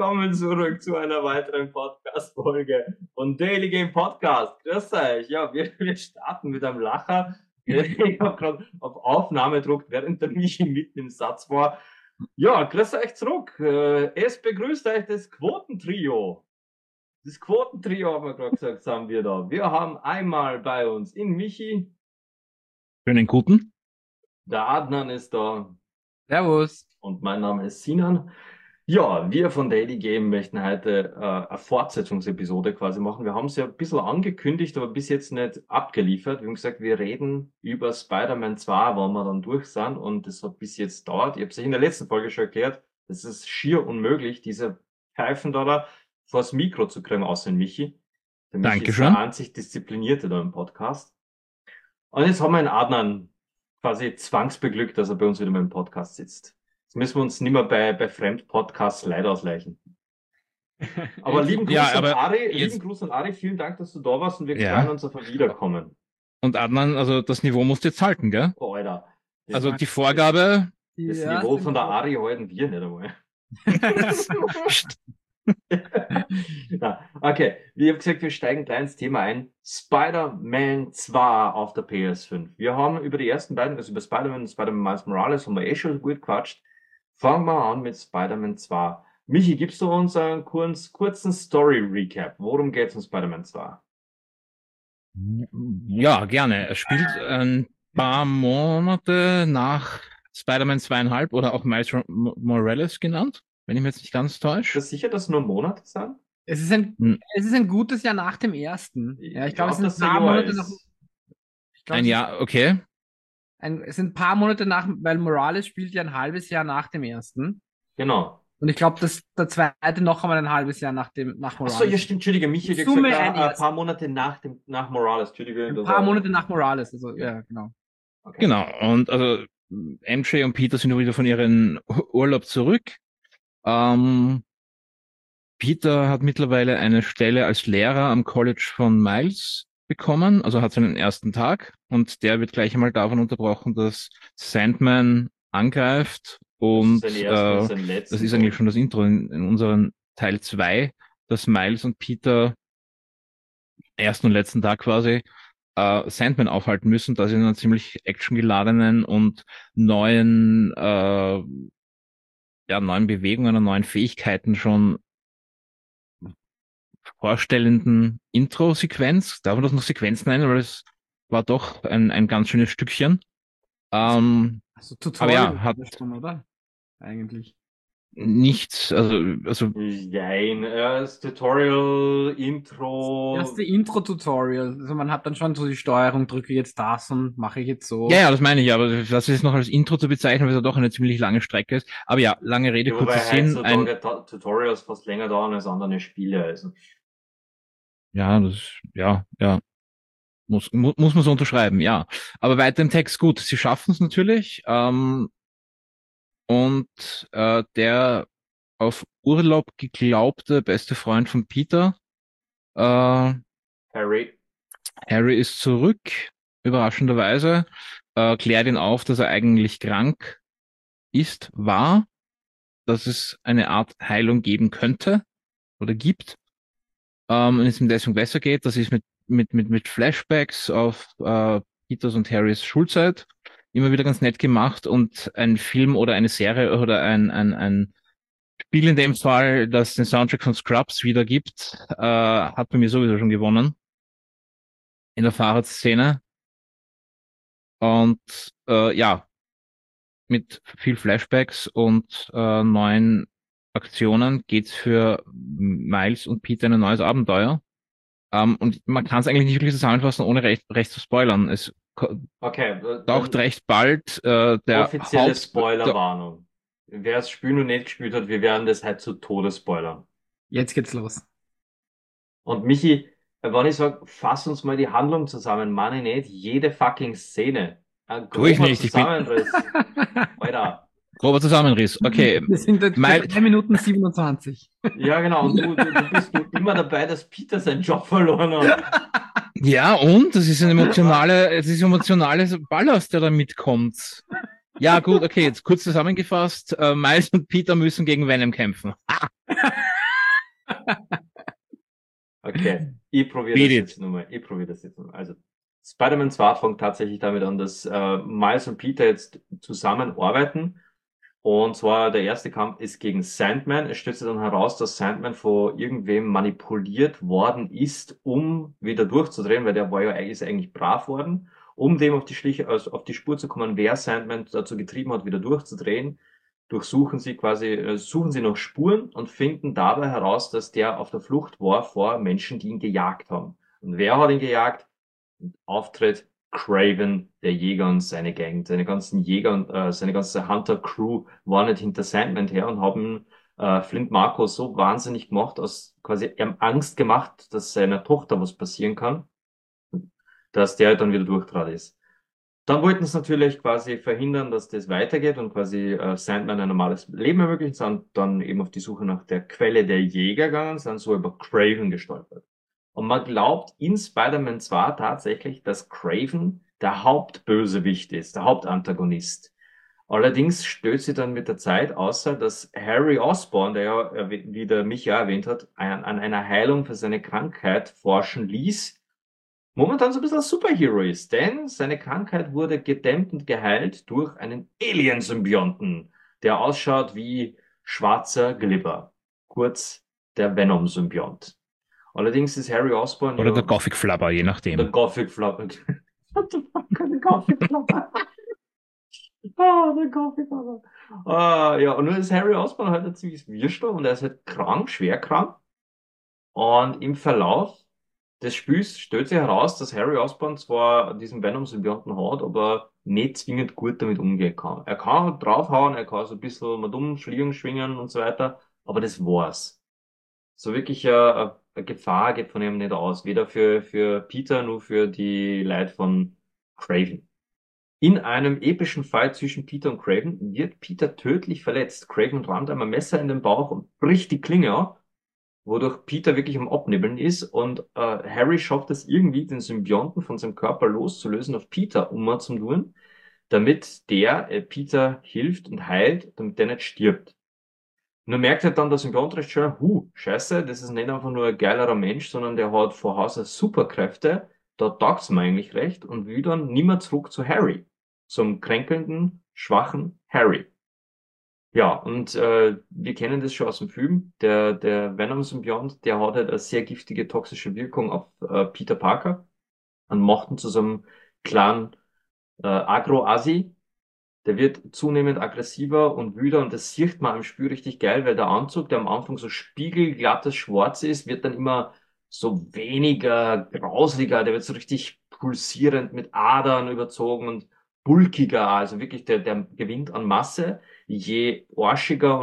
willkommen zurück zu einer weiteren Podcast-Folge von Daily Game Podcast. Grüß euch. Ja, wir starten mit einem Lacher. Ich habe gerade auf Aufnahme gedruckt, während der Michi mitten im Satz war. Ja, grüß euch zurück. Es begrüßt euch das Quotentrio. Das Quotentrio, haben wir gerade gesagt, haben wir da. Wir haben einmal bei uns in Michi. Schönen guten. Der Adnan ist da. Servus. Und mein Name ist Sinan. Ja, wir von Daily Game möchten heute eine Fortsetzungsepisode quasi machen. Wir haben es ja ein bisschen angekündigt, aber bis jetzt nicht abgeliefert. Wir haben gesagt, wir reden über Spider-Man 2, wenn wir dann durch sind. Und das hat bis jetzt dauert. Ich habe es in der letzten Folge schon erklärt, es ist schier unmöglich, diese Pfeifen da vors Mikro zu kriegen, außer den Michi. Der Michi ist Dankeschön. der einzig Disziplinierte da im Podcast. Und jetzt haben wir einen Adnan quasi zwangsbeglückt, dass er bei uns wieder mal im Podcast sitzt. Jetzt müssen wir uns nicht mehr bei Fremdpodcasts leider ausleichen. Aber lieben Gruß an Ari, vielen Dank, dass du da warst und wir freuen uns auf ein Wiederkommen. Und Adnan, also das Niveau musst du jetzt halten, gell? Oh, Alter. Also die Vorgabe... Das Niveau von der Ari halten wir nicht einmal. Na, okay, wie ich habe gesagt, wir steigen gleich ins Thema ein. Spider-Man 2 auf der PS5. Wir haben über die ersten beiden, also über Spider-Man und Spider-Man Miles Morales, haben wir schon gut gequatscht. Fangen wir an mit Spider-Man 2. Michi, gibst du uns einen kurzen Story-Recap? Worum geht's in Spider-Man 2? Ja, gerne. Er spielt ein paar Monate nach Spider-Man 2,5 oder auch Miles Morales genannt, wenn ich mich jetzt nicht ganz täusche. Ist das sicher, dass es nur Monate sind? Es ist ein gutes Jahr nach dem ersten. Ja, ich glaube, es sind ein paar Monate nach. Ein Jahr, okay. Es sind ein paar Monate nach, weil Morales spielt ja ein halbes Jahr nach dem ersten. Genau. Und ich glaube, dass der zweite noch einmal ein halbes Jahr nach Morales. Achso, ja, stimmt, Entschuldige, Michi hat gesagt, ein paar Monate nach Morales, Entschuldige. Ein paar Monate nach Morales, also, ja, genau. Okay. Genau, und also MJ und Peter sind wieder von ihrem Urlaub zurück. Peter hat mittlerweile eine Stelle als Lehrer am College von Miles bekommen, also hat seinen ersten Tag, und der wird gleich einmal davon unterbrochen, dass Sandman angreift, und das ist eigentlich schon das Intro in unserem Teil 2, dass Miles und Peter ersten und letzten Tag quasi Sandman aufhalten müssen, da sie in einer ziemlich actiongeladenen und neuen Bewegungen und neuen Fähigkeiten schon vorstellenden Intro-Sequenz. Darf man das noch Sequenz nennen, weil es war doch ein ganz schönes Stückchen. Also Tutorial, aber ja, hat schon, oder? Eigentlich. Nichts, also. Nein, das Tutorial, Intro. Das erste Intro-Tutorial. Also man hat dann schon so die Steuerung, drücke jetzt das und mache ich jetzt so. Ja, das meine ich, aber das ist noch als Intro zu bezeichnen, weil es ja doch eine ziemlich lange Strecke ist. Aber ja, lange Rede, kurzer Sinn. Tutorials fast länger dauern als andere Spiele, also. Ja, muss man so unterschreiben, ja. Aber weiter im Text, gut, sie schaffen es natürlich, und der auf Urlaub geglaubte beste Freund von Peter, Harry ist zurück, überraschenderweise, klärt ihn auf, dass er eigentlich krank war, dass es eine Art Heilung geben könnte oder gibt, und es ihm deswegen besser geht. Das ist mit Flashbacks auf Peters und Harrys Schulzeit immer wieder ganz nett gemacht, und ein Film oder eine Serie oder ein Spiel in dem Fall, das den Soundtrack von Scrubs wieder gibt, hat bei mir sowieso schon gewonnen in der Fahrradszene. Und mit viel Flashbacks und neuen Aktionen geht's für Miles und Peter ein neues Abenteuer. Und man kann es eigentlich nicht wirklich zusammenfassen, ohne recht zu spoilern. Es taucht recht bald der offizielle Spoilerwarnung. Wer es spielt und nicht gespielt hat, wir werden das halt zu Tode spoilern. Jetzt geht's los. Und Michi, wenn ich sage, fass uns mal die Handlung zusammen, meine ich nicht jede fucking Szene. Ein grober Zusammenriss. Alter. Grober Zusammenriss, okay. Wir sind jetzt 3 Minuten 27. Ja, genau. Und du bist immer dabei, dass Peter seinen Job verloren hat. Ja, und? Das ist ein emotionales Ballast, der da mitkommt. Ja, gut, okay, jetzt kurz zusammengefasst. Miles und Peter müssen gegen Venom kämpfen. Okay, ich probiere Beat das it. jetzt nochmal. Also, Spider-Man 2 fängt tatsächlich damit an, dass Miles und Peter jetzt zusammenarbeiten. Und zwar der erste Kampf ist gegen Sandman. Es stellt sich dann heraus, dass Sandman von irgendwem manipuliert worden ist, um wieder durchzudrehen, weil der war ja ist eigentlich brav worden. Um dem auf die Spur zu kommen, wer Sandman dazu getrieben hat, wieder durchzudrehen, suchen sie nach Spuren und finden dabei heraus, dass der auf der Flucht war vor Menschen, die ihn gejagt haben. Und wer hat ihn gejagt? Auftritt Craven, der Jäger und seine Gang. Seine ganzen Jäger und seine ganze Hunter-Crew waren nicht hinter Sandman her und haben Flint Marko so wahnsinnig gemacht, aus quasi ihm Angst gemacht, dass seiner Tochter was passieren kann, dass der dann wieder durchtrat ist. Dann wollten sie natürlich quasi verhindern, dass das weitergeht und quasi Sandman ein normales Leben ermöglichen, sind dann eben auf die Suche nach der Quelle der Jäger gegangen, sind so über Craven gestolpert. Und man glaubt in Spider-Man 2 tatsächlich, dass Craven der Hauptbösewicht ist, der Hauptantagonist. Allerdings stößt sie dann mit der Zeit außer, dass Harry Osborn, der ja, wie der Micha erwähnt hat, an einer Heilung für seine Krankheit forschen ließ, momentan so ein bisschen ein Superhero ist, denn seine Krankheit wurde gedämmt und geheilt durch einen Alien-Symbionten, der ausschaut wie schwarzer Glibber. Kurz der Venom-Symbiont. Allerdings ist Harry Osborn Oder der ja Gothic Flubber, je der nachdem. Gothic Flopper. What the fuck, der Gothic Flopper? Ah, der Gothic Flopper. Ah, ja, und nun ist Harry Osborn halt ein ziemliches Würstel und er ist halt krank, schwer krank. Und im Verlauf des Spiels stellt sich heraus, dass Harry Osborn zwar diesen Venom-Symbionten hat, aber nicht zwingend gut damit umgehen kann. Er kann halt draufhauen, er kann so ein bisschen mal dumm fliegen, schwingen und so weiter, aber das war's. So wirklich eine Gefahr geht von ihm nicht aus, weder für Peter noch für die Leute von Craven. In einem epischen Fight zwischen Peter und Craven wird Peter tödlich verletzt. Craven rammt einem ein Messer in den Bauch und bricht die Klinge ab, wodurch Peter wirklich am Abnibbeln ist und Harry schafft es irgendwie, den Symbionten von seinem Körper loszulösen, auf Peter umzutun, damit der Peter hilft und heilt, damit der nicht stirbt. Nur merkt halt dann der Symbiont recht schnell, scheiße, das ist nicht einfach nur ein geilerer Mensch, sondern der hat von Haus aus Superkräfte, da taugt's mir eigentlich recht und will dann nimmer zurück zu Harry, zum kränkelnden, schwachen Harry. Ja, und wir kennen das schon aus dem Film. Der Venom-Symbiont, der hat halt eine sehr giftige, toxische Wirkung auf Peter Parker und macht ihn zu so einem kleinen Agro-Asi. Der wird zunehmend aggressiver und wüder und das sieht man im Spiel richtig geil, weil der Anzug, der am Anfang so spiegelglattes Schwarz ist, wird dann immer so weniger grauslicher, der wird so richtig pulsierend mit Adern überzogen und bulkiger, also wirklich der gewinnt an Masse, je arschiger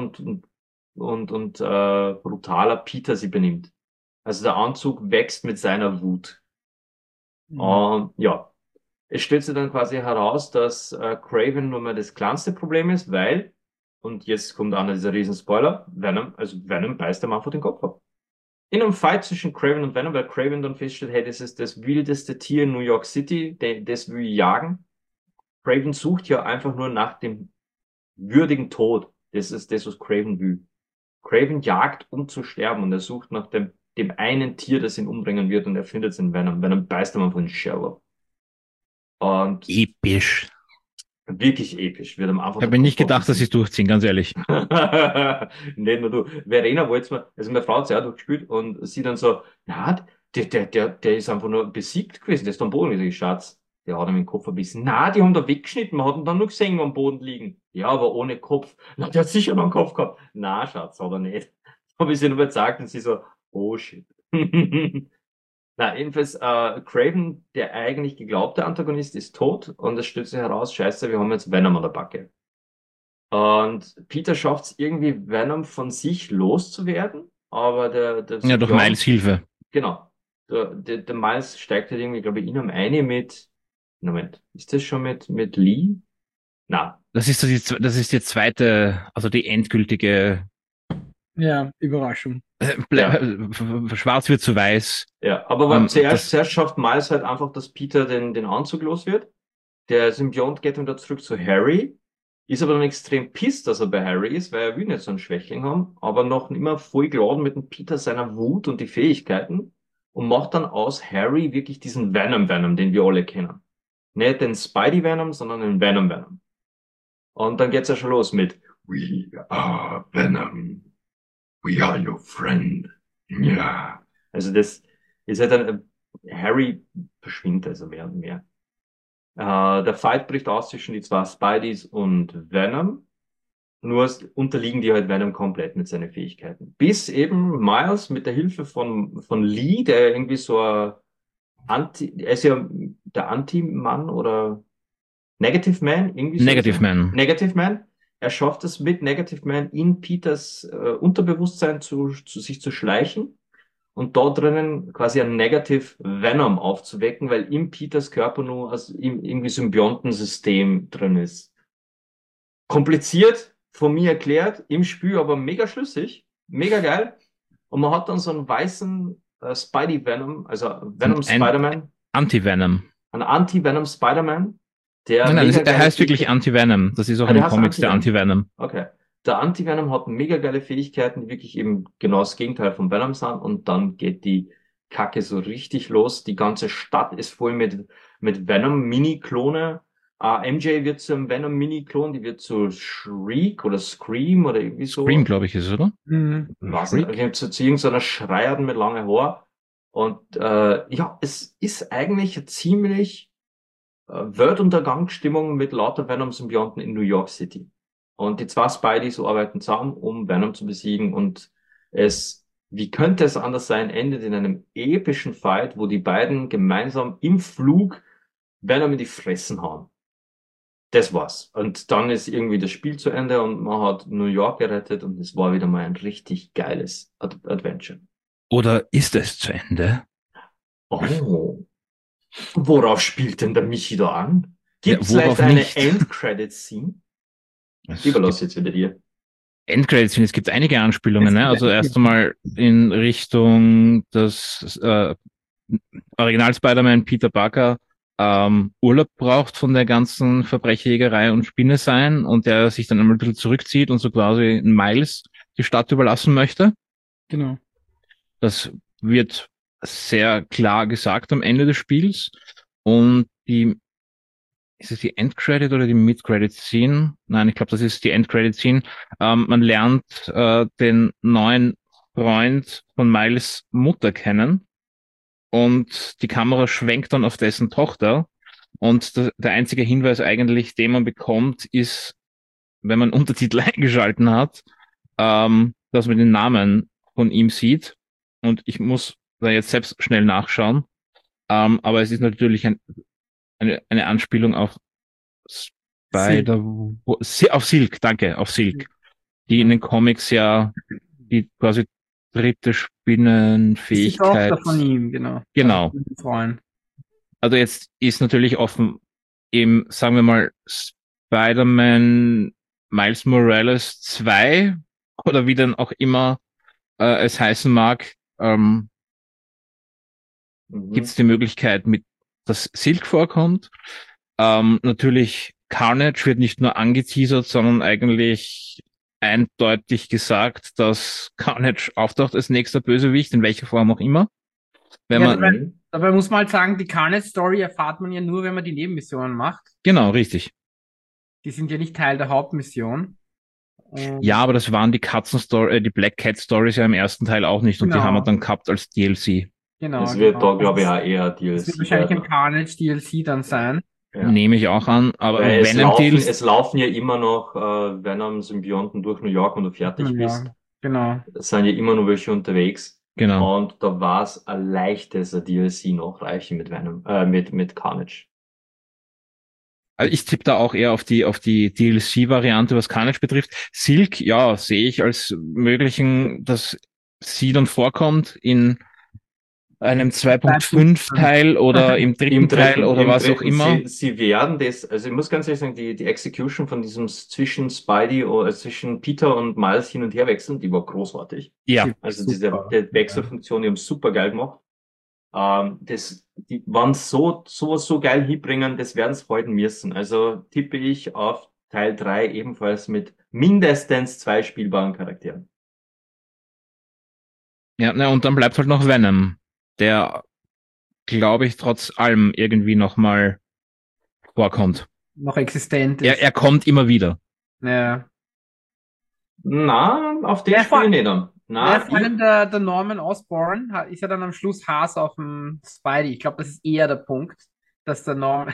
und brutaler Peter sie benimmt. Also der Anzug wächst mit seiner Wut. Und ja, es stellt sich dann quasi heraus, dass Craven nur mal das kleinste Problem ist, weil, und jetzt kommt einer dieser riesen Spoiler, Venom beißt am Anfang den Kopf ab. In einem Fight zwischen Craven und Venom, weil Craven dann feststellt, hey, das ist das wildeste Tier in New York City, das will ich jagen. Craven sucht ja einfach nur nach dem würdigen Tod. Das ist das, was Craven will. Craven jagt, um zu sterben und er sucht nach dem einen Tier, das ihn umbringen wird und er findet es in Venom. Venom beißt am Anfang den Shell ab. Und Episch. wirklich episch, wird am Anfang Ich der habe mir nicht Kopf gedacht, dass sie es durchziehen, ganz ehrlich. Nicht nur du. Verena wollte mir, also meine Frau hat es ja auch durchgespielt und sie dann so, na, der ist einfach nur besiegt gewesen, der ist am Boden. Ich sag, Schatz, der hat ihm den Kopf verbissen. Na, die haben da weggeschnitten, man hat ihn dann nur gesehen am Boden liegen. Ja, aber ohne Kopf. Na, der hat sicher noch einen Kopf gehabt. Na, Schatz, hat er nicht. Habe ich sie nur gezeigt und sie so, oh shit. Na, jedenfalls, Craven, der eigentlich geglaubte Antagonist, ist tot und es stellt sich heraus, scheiße, wir haben jetzt Venom an der Backe. Und Peter schafft es irgendwie, Venom von sich loszuwerden, aber der Ja, durch Symbiont, Miles Hilfe. genau, der Miles steigt halt irgendwie, glaube ich, in einem eine mit, Moment, ist das schon mit Lee? Na, Das ist so das ist die zweite, also die endgültige, Ja, Überraschung. ja, Schwarz wird zu weiß. ja, aber Das, zuerst schafft Miles halt einfach, dass Peter den Anzug los wird. Der Symbiont geht dann wieder zurück zu Harry. ist aber dann extrem pisst, dass er bei Harry ist, weil er will nicht so einen Schwächling haben, aber noch immer voll geladen mit dem Peter seiner Wut und die Fähigkeiten und macht dann aus Harry wirklich diesen Venom, den wir alle kennen. Nicht den Spidey-Venom, sondern den Venom. Und dann geht's ja schon los mit We are Venom. We are your friend. Ja. Also das ist halt dann, Harry verschwindet also mehr und mehr. Der Fight bricht aus zwischen die zwei Spideys und Venom. Nur unterliegen die halt Venom komplett mit seinen Fähigkeiten. Bis eben Miles mit der Hilfe von Lee, der irgendwie so er ist ja der Anti-Mann oder Negative Man, irgendwie so. Negative Man. Negative Man. Er schafft es mit Negative Man in Peters Unterbewusstsein sich zu schleichen und dort drinnen quasi ein Negative Venom aufzuwecken, weil in Peters Körper nur irgendwie Symbiontensystem drin ist. Kompliziert, von mir erklärt, im Spiel aber mega schlüssig, mega geil. Und man hat dann so einen weißen Spidey Venom, also Venom Spider-Man. Anti-Venom. Ein Anti-Venom Spider-Man, der Nein, mega er heißt wirklich Anti-Venom. Das ist auch in den Comics der Anti-Venom. Okay. Der Anti-Venom hat mega geile Fähigkeiten, die wirklich eben genau das Gegenteil von Venom sind. Und dann geht die Kacke so richtig los. Die ganze Stadt ist voll mit Venom-Mini-Klone. MJ wird zu einem Venom-Mini-Klon, die wird zu Shriek oder Scream oder irgendwie so. Scream, glaube ich, ist es, oder? Was? Zu irgendeiner Schreierin mit langen Haar. Und ja, es ist eigentlich eine ziemlich Weltuntergangsstimmung mit lauter Venom-Symbionten in New York City. Und die zwei Spideys arbeiten zusammen, um Venom zu besiegen. Und wie könnte es anders sein, endet in einem epischen Fight, wo die beiden gemeinsam im Flug Venom in die Fressen hauen. Das war's. Und dann ist irgendwie das Spiel zu Ende und man hat New York gerettet und es war wieder mal ein richtig geiles Adventure. Oder ist es zu Ende? Oh. Worauf spielt denn der Michi da an? Gibt es Ja, vielleicht eine nicht? End-Credit-Scene? Ich überlasse jetzt wieder dir. Endcredits, es gibt einige Anspielungen, ne? Also erst einmal in Richtung das Original Spider-Man Peter Parker Urlaub braucht von der ganzen Verbrecherjägerei und Spinne sein und der sich dann einmal ein bisschen zurückzieht und so quasi Miles die Stadt überlassen möchte. Genau. Das wird sehr klar gesagt am Ende des Spiels. Und ist es die Endcredit oder die Mid-Credit-Scene? Nein, ich glaube, das ist die Endcredit-Scene. Man lernt den neuen Freund von Miles Mutter kennen und die Kamera schwenkt dann auf dessen Tochter. Und der einzige Hinweis eigentlich, den man bekommt, ist, wenn man Untertitel eingeschalten hat, dass man den Namen von ihm sieht. Und ich muss da jetzt selbst schnell nachschauen. Aber es ist natürlich eine Anspielung auf auf Silk, danke, auf Silk, die in den Comics ja die quasi dritte Spinnenfähigkeit. Die Tochter von ihm, genau. Genau. Also jetzt ist natürlich offen, eben, sagen wir mal, Spider-Man Miles Morales 2 oder wie dann auch immer es heißen mag, gibt es die Möglichkeit, dass Silk vorkommt. Natürlich Carnage wird nicht nur angeteasert, sondern eigentlich eindeutig gesagt, dass Carnage auftaucht als nächster Bösewicht, in welcher Form auch immer. Dabei muss man halt sagen, die Carnage-Story erfahrt man ja nur, wenn man die Nebenmissionen macht. Genau, richtig. Die sind ja nicht Teil der Hauptmission. Ja, aber das waren die Black Cat Stories ja im ersten Teil auch nicht und die haben wir dann gehabt als DLC. Genau. Es wird da, glaube ich, auch eher DLC. Es wird wahrscheinlich ein Carnage DLC dann sein. Ja. Nehme ich auch an, aber es laufen ja immer noch Venom-Symbionten durch New York, wenn du fertig bist. Genau. Es sind ja immer noch welche unterwegs. Genau. Und da war es ein leichtes DLC nachreichen mit Venom, mit Carnage. Also ich tippe da auch eher auf die DLC-Variante, was Carnage betrifft. Silk, ja, sehe ich als möglichen, dass sie dann vorkommt in einem 2.5 Teil oder im dritten Teil oder was auch immer. Sie werden das, also ich muss ganz ehrlich sagen, die Execution von diesem zwischen Spidey oder zwischen Peter und Miles hin und her wechseln, die war großartig. Ja. Also diese Wechselfunktion, die haben super geil gemacht. Die waren so geil hinbringen, das werden sie heute müssen. Also tippe ich auf Teil 3 ebenfalls mit mindestens 2 spielbaren Charakteren. Ja, na, und dann bleibt halt noch Venom, der, glaube ich, trotz allem irgendwie nochmal vorkommt. Noch existent ist. Er kommt immer wieder. Ja. Na, auf den Ja, spiele ich nicht an. Ja, Na, vor allem der Norman Osborn ist ja dann am Schluss Hass auf dem Spidey. Ich glaube, das ist eher der Punkt, dass der Norman,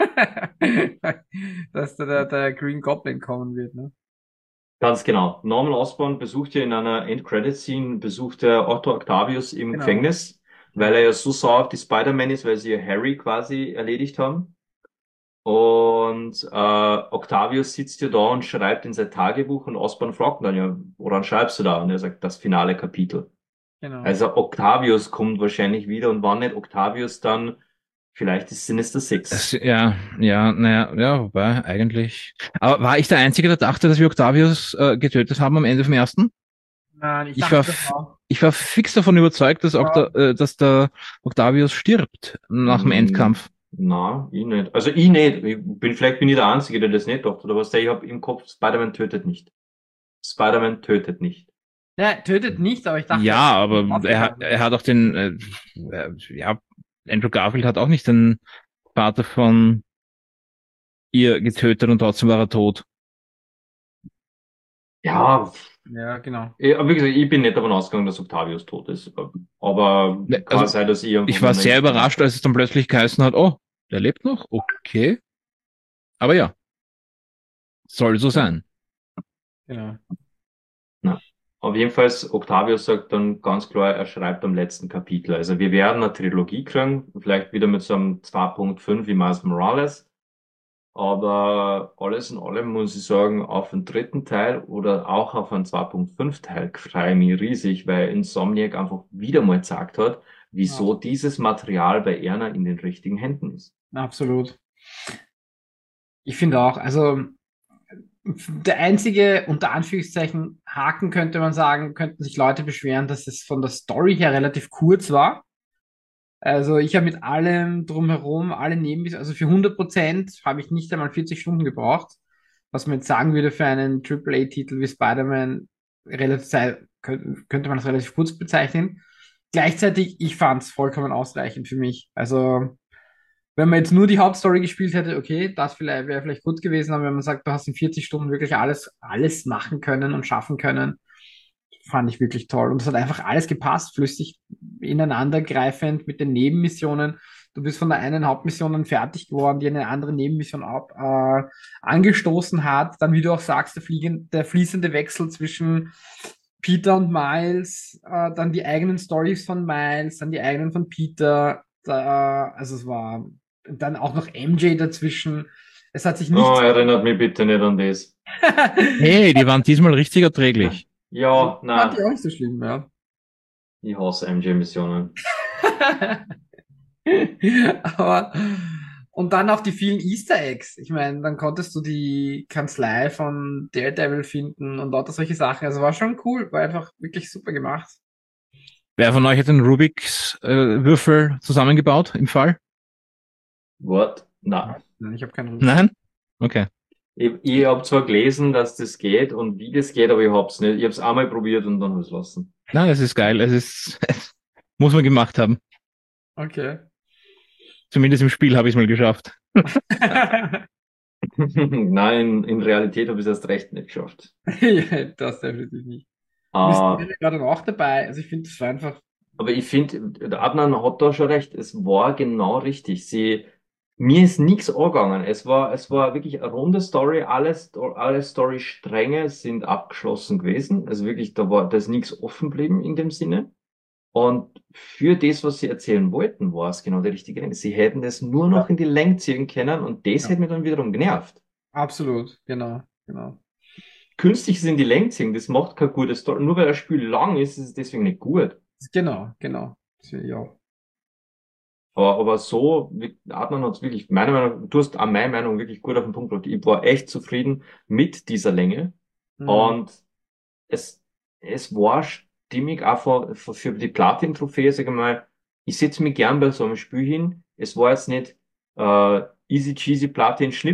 dass der Green Goblin kommen wird, ne? ganz genau. Norman Osborn besucht ja in einer End-Credit-Scene, besucht er Otto Octavius im Genau. Gefängnis, weil er ja so sauer auf die Spider-Man ist, weil sie ja Harry quasi erledigt haben. Und Octavius sitzt ja da und schreibt in sein Tagebuch und Osborn fragt ihn dann ja, woran schreibst du da? Und er sagt, das finale Kapitel. Genau. Also Octavius kommt wahrscheinlich wieder und wann nicht Octavius, dann vielleicht ist Sinister Six. Ja, naja, ja, wobei, eigentlich. Aber war ich der Einzige, der dachte, dass wir Octavius getötet haben am Ende vom ersten? Nein, ich Ich dachte war, das auch. ich war fix davon überzeugt, dass der Octavius stirbt nach dem Endkampf. Na, ich nicht. Also ich nicht. Vielleicht bin ich der Einzige, der das nicht dachte. Oder was, ich habe im Kopf, Spider-Man tötet nicht. Spider-Man tötet nicht. Ja, tötet nicht, aber ich dachte. Ja, aber er hat auch ja, Andrew Garfield hat auch nicht den Vater von ihr getötet und trotzdem war er tot. Ja, Ja, genau. aber wie gesagt, ich bin nicht davon ausgegangen, dass Octavius tot ist. Aber Ne, kann also, sein, dass ich irgendwo ich war mal sehr überrascht, als es dann plötzlich geheißen hat, oh, der lebt noch? Okay. Aber ja, soll so sein. Genau. Na. Auf jeden Fall, Octavius sagt dann ganz klar, er schreibt am letzten Kapitel. Also wir werden eine Trilogie kriegen, vielleicht wieder mit so einem 2.5 wie Miles Morales. Aber alles in allem muss ich sagen, auf den dritten Teil oder auch auf einen 2.5 Teil freue ich mich riesig, weil Insomniac einfach wieder mal gezeigt hat, wieso dieses Material bei Erna in den richtigen Händen ist. Absolut. Ich finde auch, also der einzige, unter Anführungszeichen, Haken könnte man sagen, könnten sich Leute beschweren, dass es von der Story her relativ kurz war. Also ich habe mit allem drumherum, alle also für 100% habe ich nicht einmal 40 Stunden gebraucht, was man jetzt sagen würde für einen AAA-Titel wie Spider-Man, könnte man das relativ kurz bezeichnen. Gleichzeitig, ich fand es vollkommen ausreichend für mich. Also wenn man jetzt nur die Hauptstory gespielt hätte, okay, das wäre vielleicht gut gewesen, aber wenn man sagt, du hast in 40 Stunden wirklich alles machen können und schaffen können, fand ich wirklich toll. Und es hat einfach alles gepasst, flüssig ineinandergreifend mit den Nebenmissionen. Du bist von der einen Hauptmission dann fertig geworden, die eine andere Nebenmission angestoßen hat. Dann, wie du auch sagst, der fließende Wechsel zwischen Peter und Miles, dann die eigenen Stories von Miles, dann die eigenen von Peter. Also es war dann auch noch MJ dazwischen. Es hat sich nicht. Oh, erinnert mich bitte nicht an das. Hey, die waren diesmal richtig erträglich. Ja, Fand ich nein, auch nicht so schlimm, ja. ich hasse MJ-Missionen. Aber, und dann auch die vielen Easter Eggs. Ich meine, dann konntest du die Kanzlei von Daredevil finden und lauter solche Sachen. Also war schon cool, war einfach wirklich super gemacht. Wer von euch hat den Rubiks Würfel zusammengebaut im Fall? What? Nein. Nein, ich habe keinen Rücken. Nein? Okay. Ich habe zwar gelesen, dass das geht und wie das geht, aber ich hab's nicht. Ich hab's einmal probiert und dann hab's lassen. Nein, es ist geil. Es muss man gemacht haben. Okay. Zumindest im Spiel habe ich es mal geschafft. Nein, in Realität habe ich es erst recht nicht geschafft. Ja, das definitiv nicht. Mysterio war dann auch dabei. Also ich finde, das war einfach. Aber ich finde, der Adnan hat da schon recht. Es war genau richtig. Mir ist nichts angegangen. Es war wirklich eine runde Story. Alle Storystränge sind abgeschlossen gewesen. Also wirklich, da ist nichts offen geblieben in dem Sinne. Und für das, was sie erzählen wollten, war es genau der richtige Länge. Sie hätten es nur noch in die Länge ziehen können und das hätte mich dann wiederum genervt. Absolut, genau. Künstliches in die Länge ziehen, das macht keine gute Story. Nur weil das Spiel lang ist, ist es deswegen nicht gut. Genau. Das finde ich auch. Aber so, Adnan hat es wirklich, meiner Meinung nach, du hast an meiner Meinung wirklich gut auf den Punkt gebracht. Ich war echt zufrieden mit dieser Länge. Und es war stimmig auch für die Platin-Trophäe, sag ich mal, ich setze mich gern bei so einem Spiel hin. Es war jetzt nicht easy cheesy Platin-Schnips,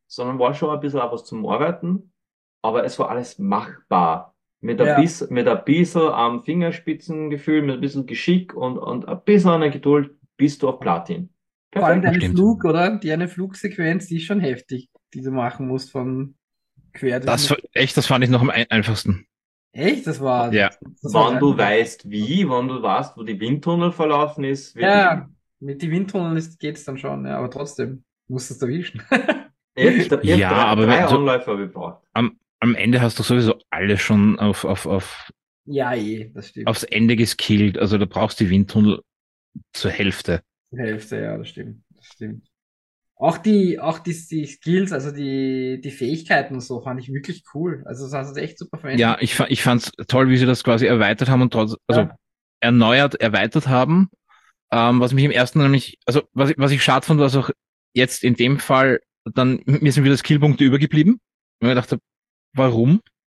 sondern war schon ein bisschen auch was zum Arbeiten, aber es war alles machbar. Ja, Mit ein bisschen am Fingerspitzengefühl, mit ein bisschen Geschick und ein bisschen an der Geduld bist du auf Platin. vor allem Perfekt. deine Stimmt. Flug, oder? Deine Flugsequenz, die ist schon heftig, die du machen musst von quer durch den. Echt, das fand ich noch am einfachsten. Echt? Ja. Das war Wenn das du Einfache. weißt wie, wenn du weißt, wo die Windtunnel verlaufen ist, wirklich. Ja, mit den Windtunneln geht's dann schon, ja, aber trotzdem musst du es erwischen. Ich hab Ja, aber drei so Anläufe hab ich gebraucht. am Ende hast du sowieso alles schon Ja, das stimmt. aufs Ende geskillt. Also da brauchst du die Windtunnel zur Hälfte. Die Hälfte, ja, das stimmt. Das stimmt. Die Skills, also die Fähigkeiten und so, fand ich wirklich cool. Also, das hast du echt super Ja, verwendet. ich fand's toll, wie sie das quasi erweitert haben und also Ja. erneuert, erweitert haben. Was mich im ersten nämlich, also was ich schade fand, was auch jetzt in dem Fall, dann, mir sind wieder Skillpunkte übergeblieben. Und ich dachte, warum?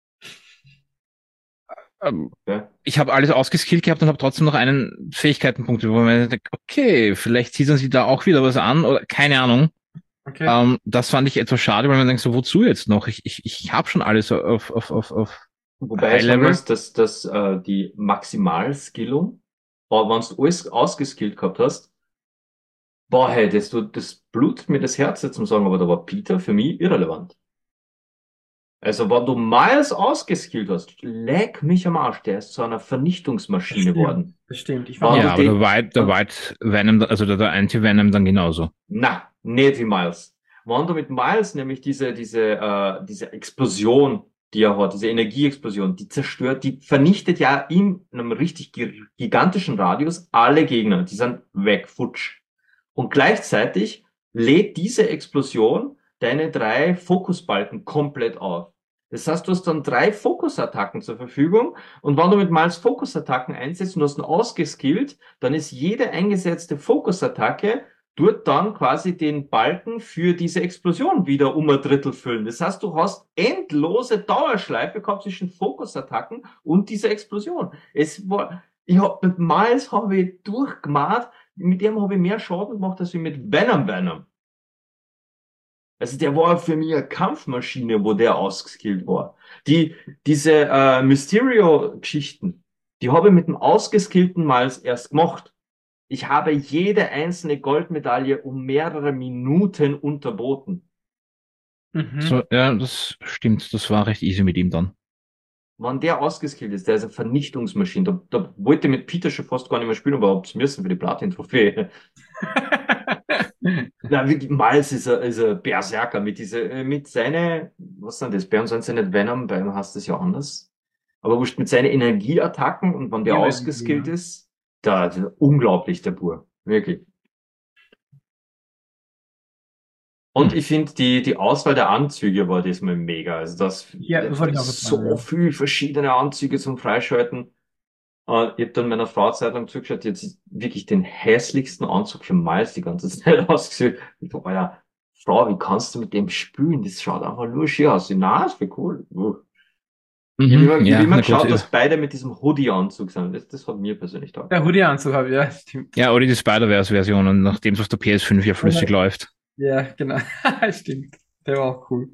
Ähm, Ja. Ich habe alles ausgeskillt gehabt und habe trotzdem noch einen Fähigkeitenpunkt, wo man denkt, okay, vielleicht teasern sie da auch wieder was an oder keine Ahnung. Okay. Das fand ich etwas schade, weil man denkt so, wozu jetzt noch? Ich habe schon alles auf Wobei High ich sagen Level. muss, dass die Maximalskillung, aber wenn du alles ausgeskillt gehabt hast, boah, hey, das blutet mir das Herz jetzt zum sagen, aber da war Peter für mich irrelevant. Also, wenn du Miles ausgeskillt hast, leck mich am Arsch, der ist zu einer Das Vernichtungsmaschine stimmt. worden. Das stimmt. Ich fand Wenn auch, du Ja, aber die, Der White Venom, also der Anti-Venom dann genauso. na, nicht wie Miles. Wenn du mit Miles nämlich diese Explosion, die er hat, diese Energieexplosion, die zerstört, die vernichtet ja in einem richtig gigantischen Radius alle Gegner. Die sind weg, futsch. Und gleichzeitig lädt diese Explosion deine drei Fokusbalken komplett auf. Das heißt, du hast dann drei Fokusattacken zur Verfügung und wenn du mit Miles Fokusattacken einsetzt und du hast ihn ausgeskillt, dann ist jede eingesetzte Fokusattacke dort dann quasi den Balken für diese Explosion wieder um ein Drittel füllen. Das heißt, du hast endlose Dauerschleife gehabt zwischen Fokusattacken und dieser Explosion. Ich hab mit Miles habe ich durchgemacht, mit dem habe ich mehr Schaden gemacht als mit Venom. Also der war für mich eine Kampfmaschine, wo der ausgeskillt war. Diese Mysterio-Geschichten, die habe ich mit dem ausgeskillten Miles erst gemacht. Ich habe jede einzelne Goldmedaille um mehrere Minuten unterboten. mhm. So, ja, das stimmt. Das war recht easy mit ihm dann. Wenn der ausgeskillt ist, der ist eine Vernichtungsmaschine. Da wollte ich mit Peter schon fast gar nicht mehr spielen, aber hab's müssen für die Platin-Trophäe. Na, wirklich, Miles ist ein Berserker mit seine, was sind das? Bei uns sind sie nicht Venom, bei ihm heißt das ja anders. Aber wurscht, mit seinen Energieattacken und wenn der Bioenergie, ausgeskillt ja. ist, unglaublich, der Bur. Wirklich. Und Hm. ich finde, die Auswahl der Anzüge war diesmal mega. Also Ja, das da wollte ich auch ist sagen, so ja. viel verschiedene Anzüge zum Freischalten. Ich habe dann meiner Frau Zeit lang zugeschaut, die hat sich wirklich den hässlichsten Anzug für Miles die ganze Zeit ausgesucht. Ich dachte, Alter, Frau, wie kannst du mit dem spielen? Das schaut einfach nur schier aus. Na, ist voll cool. Mhm, Ich hab ja, immer na gut. geschaut, dass beide mit diesem Hoodie-Anzug sind. Das hat mir persönlich taugt. Der Hoodie-Anzug habe ich, ja, stimmt. Ja, oder die Spider-Verse-Version, und nachdem es auf der PS5 ja flüssig läuft. Ja, genau. Stimmt. Der war auch cool.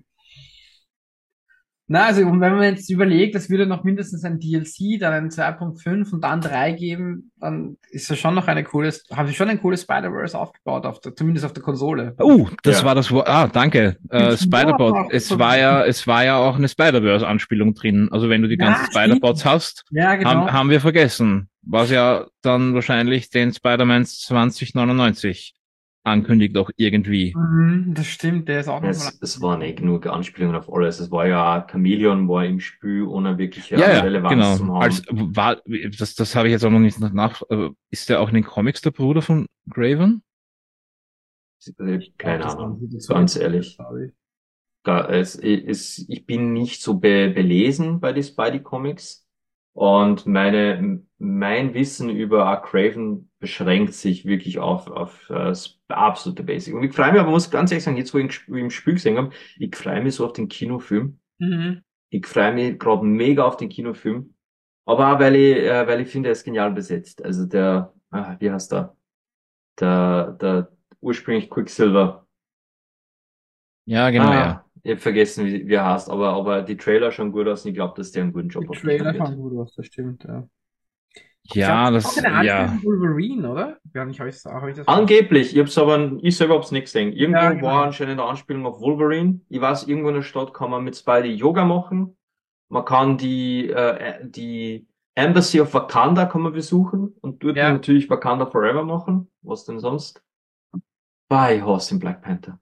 Na, also, und wenn man jetzt überlegt, es würde noch mindestens ein DLC, dann ein 2.5 und dann 3 geben, dann ist das schon noch haben sie schon ein cooles Spider-Verse aufgebaut, zumindest auf der Konsole. Das war Ja. das Wort. Ah, danke. Gibt's nur Spider-Bot. noch Es war ja auch eine Spider-Verse-Anspielung drin. Also wenn du die ganzen Ja, stimmt. Spider-Bots hast, Ja, genau. haben wir vergessen. Was ja dann wahrscheinlich den Spider-Man 2099 ankündigt, auch irgendwie. Mhm, das stimmt, der ist auch nochmal. Es waren eh genug Anspielungen auf alles. Es war ja, Chameleon war im Spiel, ohne wirkliche Ja, ja, Relevanz genau. zu haben. Das habe ich jetzt auch noch nicht ist der auch in den Comics der Bruder von Graven? Ich glaube, Keine das haben Ahnung, sie dazu ganz getestet, ehrlich. glaube ich. Ich bin nicht so belesen bei den Spidey-Comics und mein Wissen über Ark Craven beschränkt sich wirklich auf das absolute Basic. Und ich freue mich, aber muss ganz ehrlich sagen, jetzt wo ich im Spiel gesehen habe, ich freue mich so auf den Kinofilm. Mhm. Ich freue mich gerade mega auf den Kinofilm. Aber auch, weil ich finde, er ist genial besetzt. Also wie heißt der? Der ursprünglich Quicksilver. Ja, genau, ja. Ich habe vergessen, wie er heißt, aber die Trailer schauen gut aus und ich glaube, dass der einen guten Die Job abliefern Trailer wird. schauen gut aus, das stimmt, ja. Ich glaube, Ja, das ist auch das, eine Anspielung ja. auf Wolverine, oder? Ja, nicht, hab ich das falsch? Angeblich, ich selber hab's nicht gesehen. Ja, Irgendwo war genau. anscheinend eine Anspielung auf Wolverine. Ich weiß, irgendwo in der Stadt kann man mit Spidey Yoga machen. Man kann die Embassy of Wakanda kann man besuchen und dort Ja, natürlich Wakanda Forever machen. Was denn sonst? Bei Horst in Black Panther.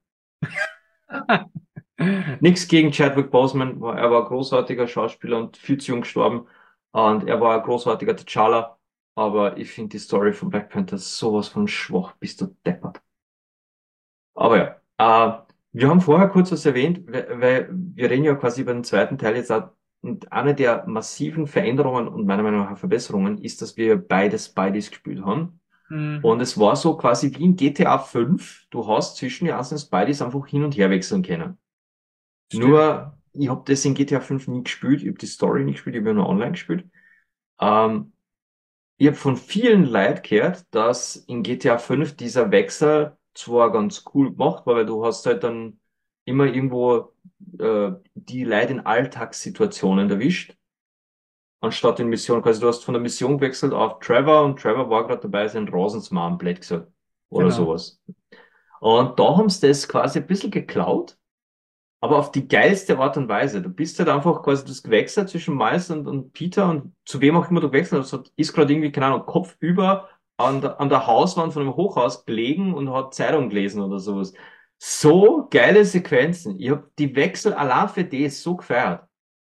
Nichts gegen Chadwick Boseman, er war ein großartiger Schauspieler und viel zu jung gestorben. Und er war ein großartiger T'Challa. Aber ich finde die Story von Black Panther sowas von schwach, bist du deppert. Aber ja, wir haben vorher kurz was erwähnt, weil wir reden ja quasi über den zweiten Teil jetzt auch. Und eine der massiven Veränderungen und meiner Meinung nach Verbesserungen ist, dass wir beide Spideys gespielt haben. mhm. Und es war so quasi wie in GTA 5. Du hast zwischen den einzelnen Spideys einfach hin und her wechseln können. Stimmt. Nur, ich habe das in GTA 5 nie gespielt, ich habe die Story nicht gespielt, ich habe nur online gespielt. Ähm, Ich habe von vielen Leuten gehört, dass in GTA 5 dieser Wechsel zwar ganz cool gemacht war, weil du hast halt dann immer irgendwo die Leute in Alltagssituationen erwischt, anstatt in Missionen. Quasi du hast von der Mission gewechselt auf Trevor und Trevor war gerade dabei, sein Rasensmarm blöd gesagt. Oder Genau. sowas. Und da haben sie das quasi ein bisschen geklaut. Aber auf die geilste Art und Weise. Du bist halt einfach quasi das gewechselt zwischen Miles und Peter und zu wem auch immer du gewechselt hast, ist gerade irgendwie, keine Ahnung, kopfüber an der Hauswand von einem Hochhaus gelegen und hat Zeitung gelesen oder sowas. So geile Sequenzen. Ich habe die Wechsel allein für die so gefeiert.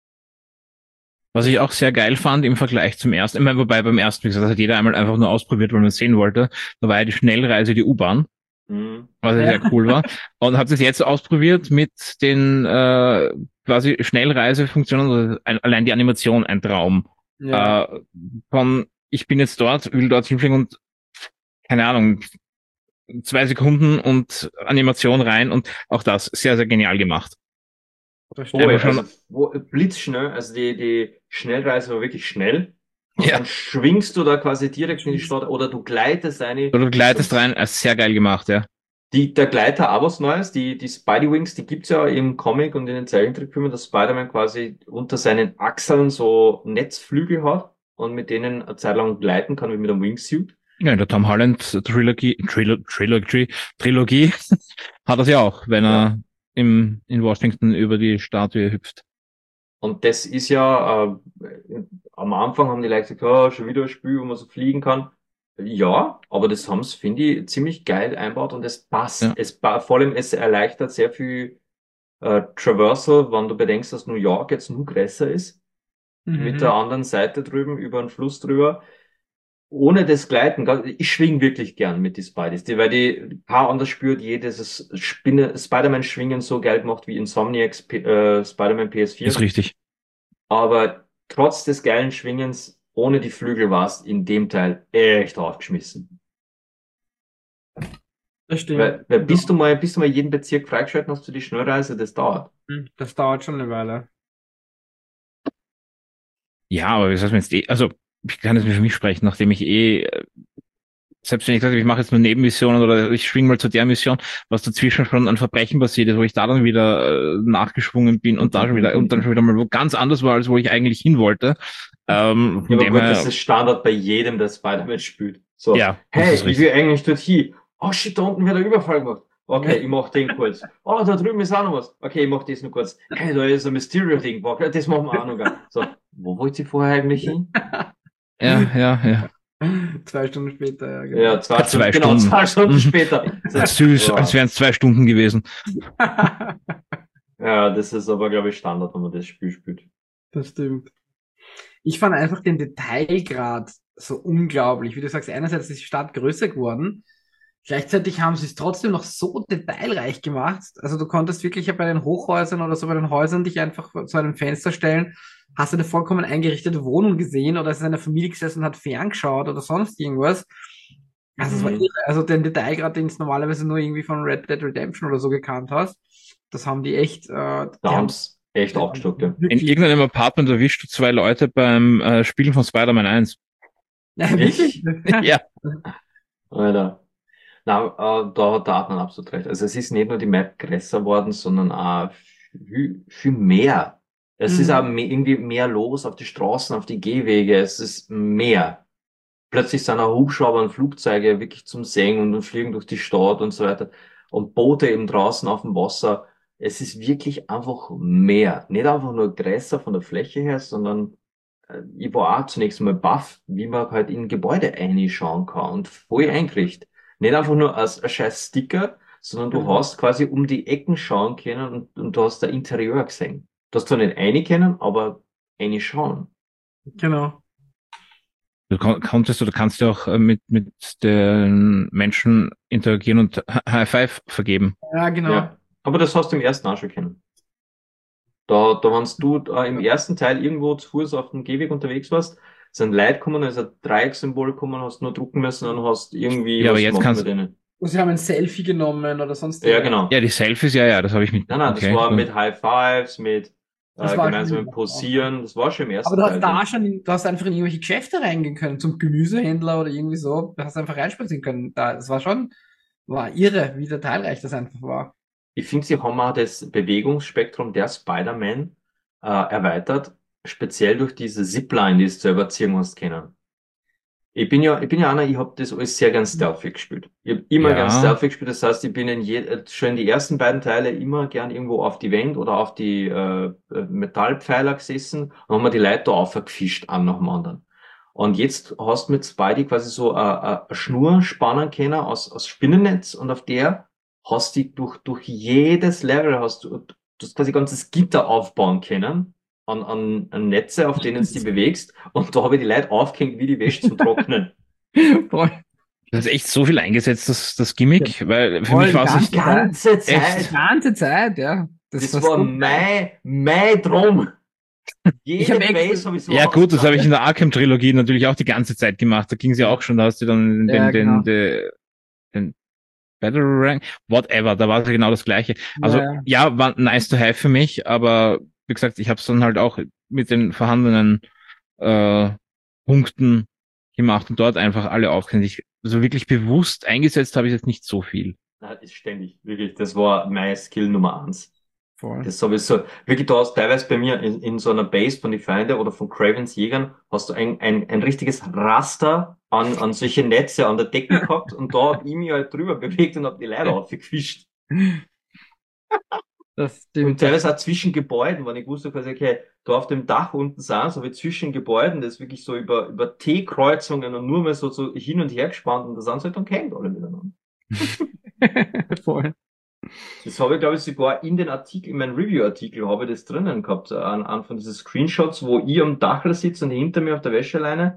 Was ich auch sehr geil fand im Vergleich zum ersten, ich meine, wobei beim ersten, wie gesagt, das hat jeder einmal einfach nur ausprobiert, weil man es sehen wollte. Da war ja die Schnellreise, die U-Bahn, Mhm. was ja Ja, sehr cool war. Und habe es jetzt ausprobiert mit den quasi Schnellreisefunktionen, also allein die Animation, ein Traum. ja, Äh, von ich bin jetzt dort, will dort hinfliegen und keine Ahnung, 2 Sekunden und Animation rein und auch das sehr, sehr genial gemacht. das Oh stimmt. Einfach ja, schon, also blitzschnell, also die Schnellreise war wirklich schnell. Und ja, dann schwingst du da quasi direkt in die Stadt oder du gleitest eine, oder du ist gleitest das rein, sehr geil gemacht, ja. der Gleiter auch was Neues, die Spidey-Wings, die gibt's ja im Comic und in den Zeichentrickfilmen, dass Spider-Man quasi unter seinen Achseln so Netzflügel hat und mit denen eine Zeit lang gleiten kann, wie mit einem Wingsuit. Ja, in der Tom Holland Trilogie hat er ja auch, wenn Ja. er in Washington über die Statue hüpft. Und das ist ja, am Anfang haben die Leute gesagt, oh, schon wieder ein Spiel, wo man so fliegen kann. Ja, aber das haben sie, finde ich, ziemlich geil einbaut und es passt. Ja, Vor allem, es erleichtert sehr viel Traversal, wenn du bedenkst, dass New York jetzt nur größer ist. Mit der Mhm. anderen Seite drüben über den Fluss drüber. Ohne das Gleiten, ich schwing wirklich gern mit die Spideys, weil die paar anders spürt jedes Spider-Man-Schwingen so geil gemacht wie Insomniacs Spider-Man ist PS4. richtig. Aber trotz des geilen Schwingens, ohne die Flügel warst in dem Teil echt aufgeschmissen. Das stimmt. Weil bis du mal jeden Bezirk freigeschalten hast für die Schnellreise, das dauert. Das dauert schon eine Weile. Ja, aber wie soll man jetzt also ich kann jetzt für mich sprechen, nachdem ich selbst wenn ich sage, ich mache jetzt nur Nebenmissionen oder ich schwing mal zu der Mission, was dazwischen schon an Verbrechen passiert ist, wo ich da dann wieder nachgeschwungen bin und da schon wieder und dann schon wieder mal wo ganz anders war, als wo ich eigentlich hin wollte. Ja, Von aber dem gut, das her, ist Standard bei jedem, der Spider-Man spielt. So, ja, das hey, ist ich richtig. will eigentlich dort hin. Oh shit, da unten wird ein Überfall gemacht. Okay, ich mach den kurz. Oh, da drüben ist auch noch was. Okay, ich mach das nur kurz. Hey, da ist ein Mysterio-Ding. Okay, das machen wir auch noch. Gell. So, wo wollt ihr vorher eigentlich hin? Ja, ja, ja. 2 Stunden später, ja, Ja, genau. 2 genau, Stunden. 2 Stunden Mhm. später. So, Süß, als wow. wären es 2 Stunden gewesen. Ja, das ist aber, glaube ich, Standard, wenn man das Spiel spielt. Das stimmt. Ich fand einfach den Detailgrad so unglaublich. Wie du sagst, einerseits ist die Stadt größer geworden, gleichzeitig haben sie es trotzdem noch so detailreich gemacht. Also du konntest wirklich ja bei den Hochhäusern oder so bei den Häusern dich einfach zu einem Fenster stellen, hast eine vollkommen eingerichtete Wohnung gesehen oder ist in einer Familie gesessen und hat ferngeschaut oder sonst irgendwas. Also es war irre. Mhm. Also den Detailgrad, den du normalerweise nur irgendwie von Red Dead Redemption oder so gekannt hast, das haben die echt, Da die haben haben sie echt aufgestockt, ja. In wirklich, irgendeinem Apartment erwischst du 2 Leute beim Spielen von Spider-Man 1. ja, wirklich. Ich? Ja. Alter. Na, da hat der Adnan absolut recht. Also es ist nicht nur die Map größer geworden, sondern auch viel mehr. Es ist auch Mhm. irgendwie mehr los auf die Straßen, auf die Gehwege. Es ist mehr. Plötzlich sind auch Hubschrauber und Flugzeuge wirklich zum Sehen und fliegen durch die Stadt und so weiter. Und Boote eben draußen auf dem Wasser. Es ist wirklich einfach mehr. Nicht einfach nur größer von der Fläche her, sondern ich war auch zunächst mal baff, wie man halt in Gebäude reinschauen kann und voll Ja, einkriegt. Nicht einfach nur als ein scheiß Sticker, sondern du genau. hast quasi um die Ecken schauen können und du hast der Interieur gesehen. Du hast zwar nicht rein können, aber reinschauen. Genau. Konntest du kannst ja auch mit den Menschen interagieren und High Five vergeben. Ja, genau. Ja. Aber das hast du im ersten auch schon kennen. Da, wenn du im Ja. ersten Teil irgendwo zu Fuß auf dem Gehweg unterwegs warst, sind Leute gekommen, da ist ein Dreieckssymbol gekommen, hast nur drucken müssen und hast irgendwie Ja, aber was jetzt gemacht mit kannst denen. Und sie haben ein Selfie genommen oder sonst Ja, irgendwas. ja genau. die Selfies, ja, das habe ich mit. Nein, das Okay, war so. mit High Fives, mit Das war schon gemeinsamen immer auch, ja. Posieren, das war schon im Aber ersten du hast Teil da drin. schon, du hast einfach in irgendwelche Geschäfte reingehen können, zum Gemüsehändler oder irgendwie so. Du hast einfach reinspazieren können. Das war schon, war irre, wie detailreich das einfach war. Ich finde, sie haben auch das Bewegungsspektrum der Spider-Man erweitert, speziell durch diese Zipline, die du selber ziehen musst können. Ich bin ja einer, ich habe das alles sehr gern stealthy gespielt. Ich habe immer gern Ja, stealthy gespielt, das heißt, ich bin schon in die ersten beiden Teile immer gern irgendwo auf die Wand oder auf die Metallpfeiler gesessen und haben mir die Leute da aufgefischt, einen nach dem anderen. Und jetzt hast du mit Spidey quasi so eine Schnur spannen können aus Spinnennetz und auf der hast du durch jedes Level du hast quasi ganzes Gitter aufbauen können an Netze, auf denen du dich bewegst. Und da habe ich die Leute aufgehängt wie die Wäsche zum Trocknen. Voll, das ist echt so viel eingesetzt, das ja, Gimmick, weil für voll, mich die war es Die nicht ganze Zeit. ganze Die Zeit. echt. ganze Zeit, ja. Das Das war war so geil. mein Traum. Ich Jede habe extra, Base habe ich so Ja gut, das habe ich ausgestattet. in der Arkham-Trilogie natürlich auch die ganze Zeit gemacht. Da ging es ja auch Ja. schon, da hast du dann ja, genau. den Battle Rank, whatever, da war es ja genau das Gleiche. Ja, Also ja. ja, war nice to have für mich, aber wie gesagt, ich habe es dann halt auch mit den vorhandenen äh, Punkten gemacht und dort einfach alle aufgehängt. Also wirklich bewusst eingesetzt habe ich jetzt nicht so viel. Das ist ständig, wirklich. Das war mein Skill Nummer eins. Voll. Das sowieso. Wirklich, du hast teilweise bei mir in so einer Base von die Feinde oder von Cravens Jägern, hast du ein richtiges Raster an solche Netze an der Decke gehabt und da hab ich mich halt drüber bewegt und hab die Leute aufgefischt. Das Und stimmt, das teilweise auch stimmt. zwischen Gebäuden, wenn ich wusste, quasi, okay, da auf dem Dach unten sind, so wie zwischen Gebäuden, das ist wirklich so über T-Kreuzungen und nur mal so hin und her gespannt und da sind sie halt dann gehängt alle miteinander. Voll. Das habe ich, glaube ich, sogar in den Artikel, in meinem Review-Artikel habe ich das drinnen gehabt, an von diesen Screenshots, wo ich am Dach sitze und hinter mir auf der Wäscheleine,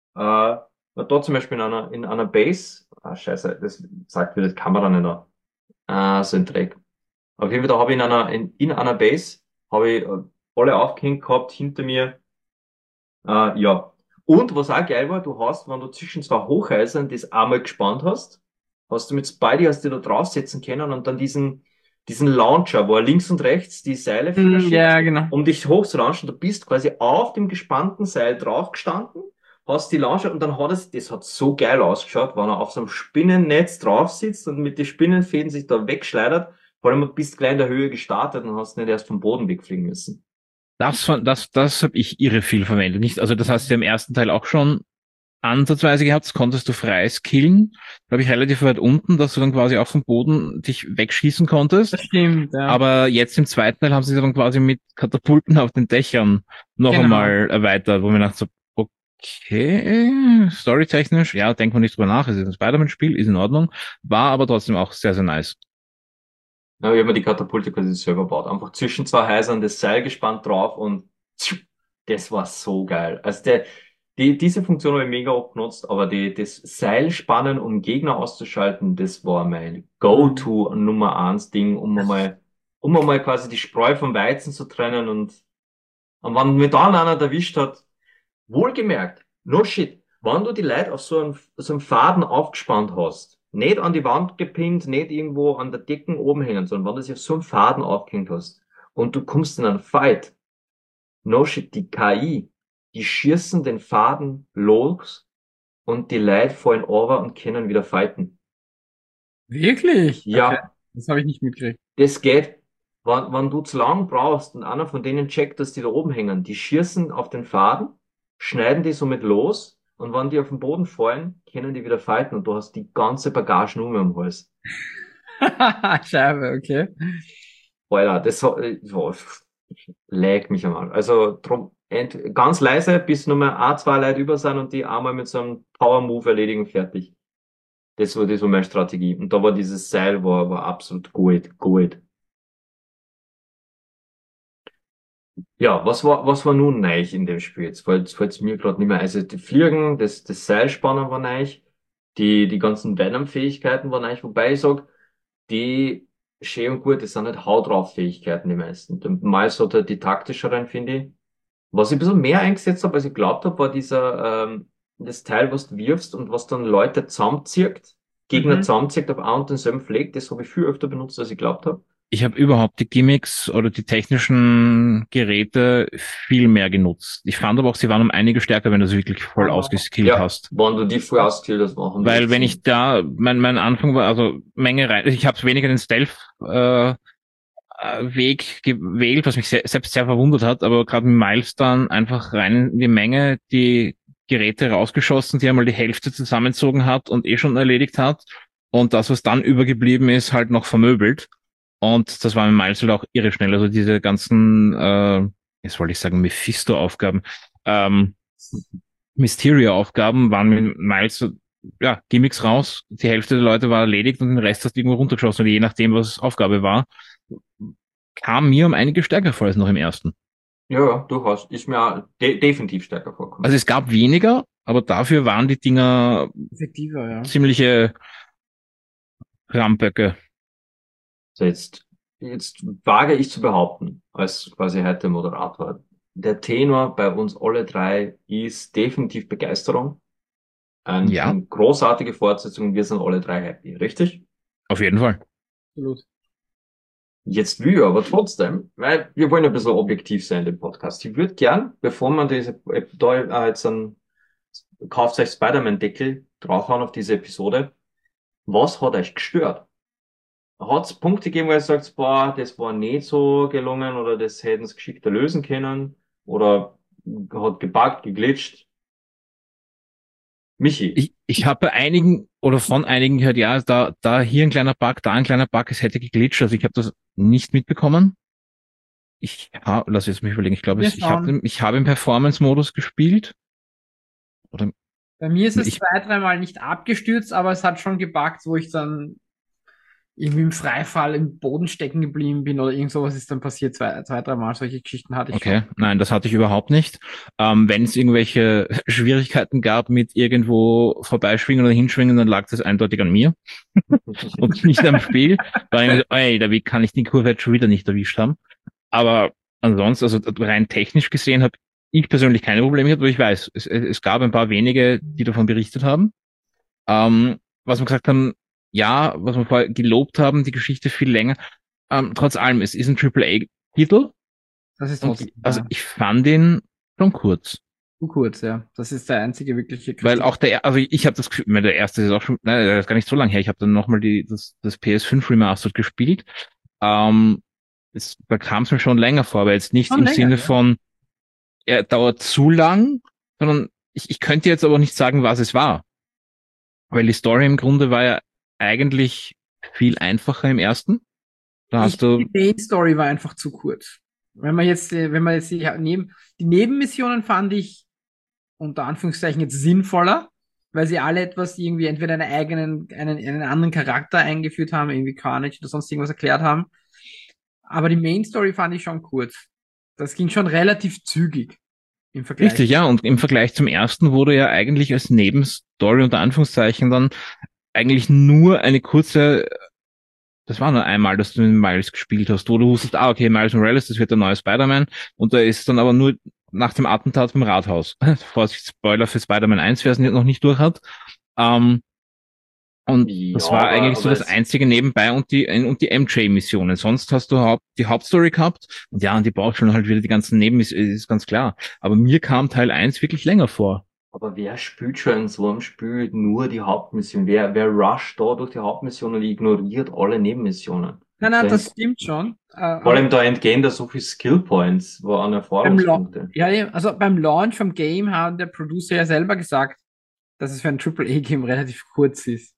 da zum Beispiel in einer Base, scheiße, das sagt mir die Kamera nicht an, so ein Dreck. Auf jeden Fall, da habe ich in einer Base, habe ich alle aufgehängt gehabt, hinter mir, ja. Und was auch geil war, du hast, wenn du zwischen zwei Hochhäusern das einmal gespannt hast, hast du mit Spidey hast du da draufsetzen können und dann diesen Launcher, wo er links und rechts die Seile für Ja, schickt, genau. um dich hochzulaunchen. Du bist quasi auf dem gespannten Seil draufgestanden, hast die Launcher und dann das hat so geil ausgeschaut, wenn er auf so einem Spinnennetz drauf sitzt und mit den Spinnenfäden sich da wegschleudert. Vor allem, du bist gleich in der Höhe gestartet und hast nicht erst vom Boden wegfliegen müssen. Das habe ich irre viel verwendet. Nicht, also das hast du ja im ersten Teil auch schon ansatzweise gehabt, das konntest du frei skillen, glaube ich, relativ weit unten, dass du dann quasi auch vom Boden dich wegschießen Das konntest. stimmt, ja. Aber jetzt im zweiten Teil haben sie es dann quasi mit Katapulten auf den Dächern noch Genau. einmal erweitert, wo mir dachte so, okay, storytechnisch, ja, denkt man nicht drüber nach, es ist ein Spider-Man-Spiel, ist in Ordnung, war aber trotzdem auch sehr, sehr nice. Ja, ich habe mir die Katapulte quasi selber gebaut. Einfach zwischen zwei Häusern das Seil gespannt drauf und das war so geil. Also diese Funktion habe ich mega oft genutzt, aber das Seilspannen, um Gegner auszuschalten, das war mein Mhm. Go-To Nummer eins Ding, um einmal quasi die Spreu vom Weizen zu trennen und wenn mir dann einer erwischt hat, wohlgemerkt, no shit, wenn du die Leute auf so einem Faden aufgespannt hast, nicht an die Wand gepinnt, nicht irgendwo an der Decken oben hängen, sondern wenn du sie auf so einem Faden aufgehängt hast und du kommst in einen Fight, no shit, die KI, die schießen den Faden los und die Leute fallen over und können wieder fighten. Wirklich? Okay, Ja, das habe ich nicht mitgekriegt. das geht. Wenn du zu lang brauchst und einer von denen checkt, dass die da oben hängen, die schießen auf den Faden, schneiden die somit los und wenn die auf den Boden fallen, können die wieder fighten und du hast die ganze Bagage nur mehr am Hals. Scheibe, okay. Alter, so, leg mich einmal. Also drum, ganz leise, bis nur mehr ein, zwei Leute über sind und die einmal mit so einem Power-Move erledigen, fertig. Das war meine Strategie. Und da war dieses Seil war absolut gut. Ja, was war nun neu in dem Spiel? Jetzt fällt's mir gerade nicht mehr. Also die Fliegen, das Seilspannen war neu. Die ganzen Venom-Fähigkeiten waren neu. Wobei ich sag, die schön und gut, das sind halt Hau drauf Fähigkeiten die meisten. Der Miles hat halt die taktischeren, finde ich. Was ich ein bisschen mehr eingesetzt habe, als ich glaubt habe, war das Teil, was du wirfst und was dann Leute zusammenzieht, Gegner Mhm. zusammenzieht auf einen und denselben Fleck. Das habe ich viel öfter benutzt, als ich glaubt habe. Ich habe überhaupt die Gimmicks oder die technischen Geräte viel mehr genutzt. Ich fand aber auch, sie waren um einige stärker, wenn du sie wirklich voll Aber, ausgeskillt Ja, hast. wenn du die voll ausgeskillt hast, machen die Weil echt wenn ich Sinn. da, mein Anfang war, also Menge rein, ich habe weniger den Stealth Weg gewählt, was mich selbst sehr verwundert hat, aber gerade mit Miles dann einfach rein in die Menge die Geräte rausgeschossen, die einmal die Hälfte zusammenzogen hat und eh schon erledigt hat und das, was dann übergeblieben ist, halt noch vermöbelt. Und das war mit Miles halt auch irre schnell. Also diese ganzen, jetzt wollte ich sagen, Mephisto-Aufgaben, ähm, Mysterio-Aufgaben waren mit Miles so, ja, Gimmicks raus, die Hälfte der Leute war erledigt und den Rest hast du irgendwo runtergeschossen, und je nachdem, was Aufgabe war, kam mir um einige stärker vor als noch im ersten. Ja, ja, durchaus. Ist mir auch definitiv stärker Also vorkommen. es gab weniger, aber dafür waren die Dinger effektiver, ja. ziemliche Ramböcke. So jetzt wage ich zu behaupten, als quasi heute Moderator, der Tenor bei uns alle drei ist definitiv Begeisterung. Ja, Eine großartige Fortsetzung, wir sind alle drei happy, richtig? auf jeden Fall. Absolut. Jetzt will ich aber trotzdem, weil wir wollen ein bisschen objektiv sein im Podcast. Ich würde gern, bevor man da jetzt einen kauft euch Spider-Man-Deckel draufhauen auf diese Episode, was hat euch gestört? Hat es Punkte gegeben, wo ihr sagt, boah, das war nicht so gelungen oder das hätten sie geschickter lösen können oder hat gebuggt, geglitscht? Michi. Ich habe bei einigen oder von einigen gehört, ja, da hier ein kleiner Bug, da ein kleiner Bug, es hätte geglitscht. Also ich habe das nicht mitbekommen. Lass jetzt mich überlegen, ich glaube, Wir ich schauen. ich habe im Performance-Modus gespielt. Oder Bei mir ist es ich, zwei, dreimal nicht abgestürzt, aber es hat schon gebuggt, wo ich dann irgendwie im Freifall im Boden stecken geblieben bin oder irgend sowas ist dann passiert. Zwei, dreimal solche Geschichten hatte ich schon. okay, nein, das hatte ich überhaupt nicht. Wenn es irgendwelche Schwierigkeiten gab mit irgendwo vorbeischwingen oder hinschwingen, dann lag das eindeutig an mir und nicht am Spiel. Weil ich, ey, da wie kann ich die Kurve jetzt schon wieder nicht erwischt haben. Aber ansonsten, also rein technisch gesehen, habe ich persönlich keine Probleme gehabt, aber ich weiß, es gab ein paar wenige, die davon berichtet haben. Was wir gesagt haben, ja, was wir vorher gelobt haben, die Geschichte viel länger. Trotz allem, es ist ein AAA-Titel Das ist und trotzdem also ich fand ihn schon kurz. zu kurz, ja. Das ist der einzige wirkliche Weil Kritik. auch also ich habe das Gefühl, der erste ist auch schon, nein, der ist gar nicht so lange her. Ich habe dann nochmal das PS5 Remastered gespielt. Ähm, da kam es mir schon länger vor, aber jetzt nicht Schon im länger, Sinne ja. von, er dauert zu lang, sondern ich könnte jetzt aber nicht sagen, was es war. Weil die Story im Grunde war ja eigentlich viel einfacher im ersten. Da hast Die du, Main Story war einfach zu kurz. Wenn man jetzt die Nebenmissionen fand ich unter Anführungszeichen jetzt sinnvoller, weil sie alle etwas irgendwie entweder einen anderen Charakter eingeführt haben, irgendwie Carnage oder sonst irgendwas erklärt haben. Aber die Main Story fand ich schon kurz. Das ging schon relativ zügig im Vergleich. richtig, ja, und im Vergleich zum ersten wurde ja eigentlich als Nebenstory unter Anführungszeichen dann eigentlich nur eine kurze, das war nur einmal, dass du mit Miles gespielt hast, wo du wusstest, okay, Miles Morales, das wird der neue Spider-Man, und da ist dann aber nur nach dem Attentat beim Rathaus. Vorsicht, Spoiler für Spider-Man 1, wer es noch nicht durch hat. Ähm, und Ja, das war eigentlich so aber das es, einzige nebenbei und die MJ-Missionen. Sonst hast du die Hauptstory gehabt und ja, und die braucht schon halt wieder die ganzen Nebenmissionen, ist ganz klar. Aber mir kam Teil eins wirklich länger vor. Aber wer spielt schon in so einem Spiel nur die Hauptmission? Wer rusht da durch die Hauptmission und ignoriert alle Nebenmissionen? Nein, das stimmt schon. Vor Aber allem da entgehen da so viel Skill Points, wo an Erfahrungspunkte. ja, also beim Launch vom Game hat der Producer ja selber gesagt, dass es für ein AAA-Game relativ kurz ist.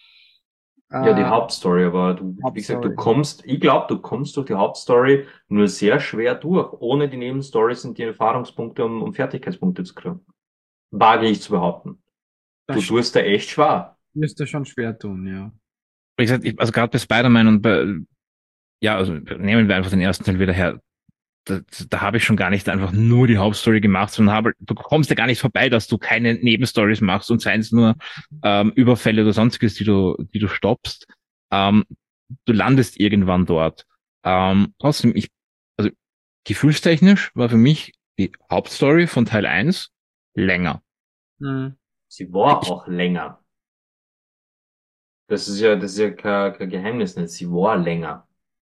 Ja, die Hauptstory, aber wie gesagt, Hauptstory. ich glaube, du kommst durch die Hauptstory nur sehr schwer durch, ohne die Nebenstories und die Erfahrungspunkte, um Fertigkeitspunkte zu kriegen. Wage ich zu behaupten. Du Das tust da echt schwer. müsste schon schwer tun, ja. Wie gesagt, also gerade bei Spider-Man und ja, also nehmen wir einfach den ersten Teil wieder her. Da habe ich schon gar nicht einfach nur die Hauptstory gemacht, sondern du kommst ja gar nicht vorbei, dass du keine Nebenstories machst und seien es nur Überfälle oder sonstiges, die du stoppst. Ähm, Du landest irgendwann dort. Trotzdem, also gefühlstechnisch war für mich die Hauptstory von Teil 1 länger. Hm. Sie war auch länger. Das ist ja kein Geheimnis nicht. Sie war länger.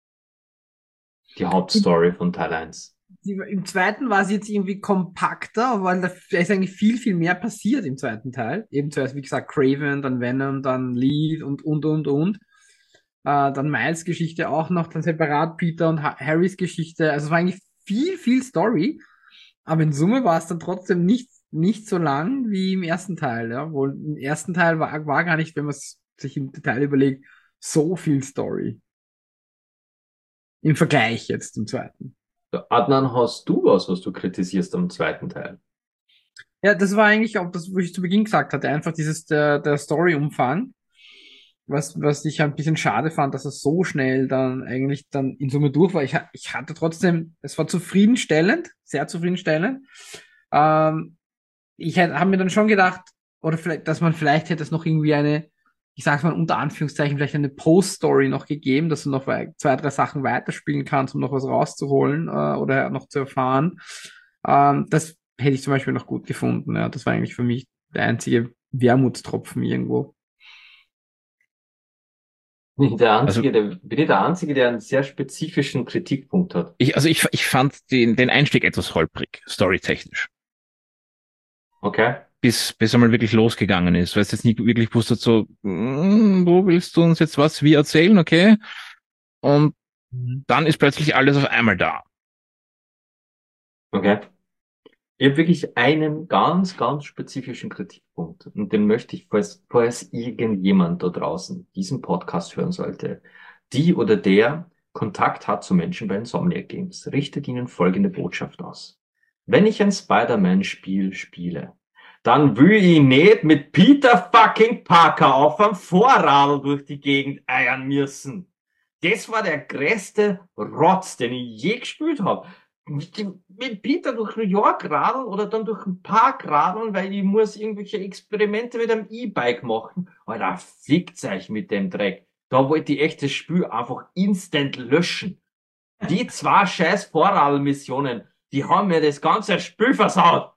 Die Hauptstory von Teil 1. Im zweiten war es jetzt irgendwie kompakter, weil da ist eigentlich viel mehr passiert im zweiten Teil. Eben zuerst, wie gesagt, Craven, dann Venom, dann Lee und. Dann Miles Geschichte auch noch, dann separat Peter und Harrys Geschichte. Also es war eigentlich viel Story. Aber in Summe war es dann trotzdem nicht so lang wie im ersten Teil, ja. Wohl im ersten Teil war gar nicht, wenn man es sich im Detail überlegt, so viel Story. Im Vergleich jetzt zum zweiten. Adnan, hast du was du kritisierst am zweiten Teil? Ja, das war eigentlich auch das, wo ich zu Beginn gesagt hatte, einfach der Story-Umfang, was ich ein bisschen schade fand, dass es so schnell dann eigentlich dann in Summe durch war. Ich hatte trotzdem, es war zufriedenstellend, sehr zufriedenstellend. Ähm, habe mir dann schon gedacht, oder vielleicht, dass man vielleicht hätte es noch irgendwie ich sag's mal unter Anführungszeichen, vielleicht eine Post-Story noch gegeben, dass du noch zwei, drei Sachen weiterspielen kannst, um noch was rauszuholen oder noch zu erfahren. Das hätte ich zum Beispiel noch gut gefunden. Ja, das war eigentlich für mich der einzige Wermutstropfen irgendwo. Also Bin ich der Einzige, der einen sehr spezifischen Kritikpunkt hat? ich fand den Einstieg etwas holprig, storytechnisch. Okay? Bis einmal wirklich losgegangen ist, weil es jetzt nicht wirklich wusste, so, wo willst du uns jetzt was wie erzählen, okay? Und dann ist plötzlich alles auf einmal da. Okay. Ich habe wirklich einen ganz spezifischen Kritikpunkt und den möchte ich, falls irgendjemand da draußen diesen Podcast hören sollte, die oder der Kontakt hat zu Menschen bei Insomniac Games, richtet ihnen folgende Botschaft aus. Wenn ich ein Spider-Man-Spiel spiele, dann will ich nicht mit Peter fucking Parker auf einem Vorradl durch die Gegend eiern müssen. Das war der größte Rotz, den ich je gespielt habe. Mit Peter durch New York radeln oder dann durch den Park radeln, weil ich muss irgendwelche Experimente mit einem E-Bike machen. Alter, fickt euch mit dem Dreck. Da wollte ich echt das Spiel einfach instant löschen. Die zwei scheiß Vorradl-Missionen, die haben mir das ganze Spiel versaut.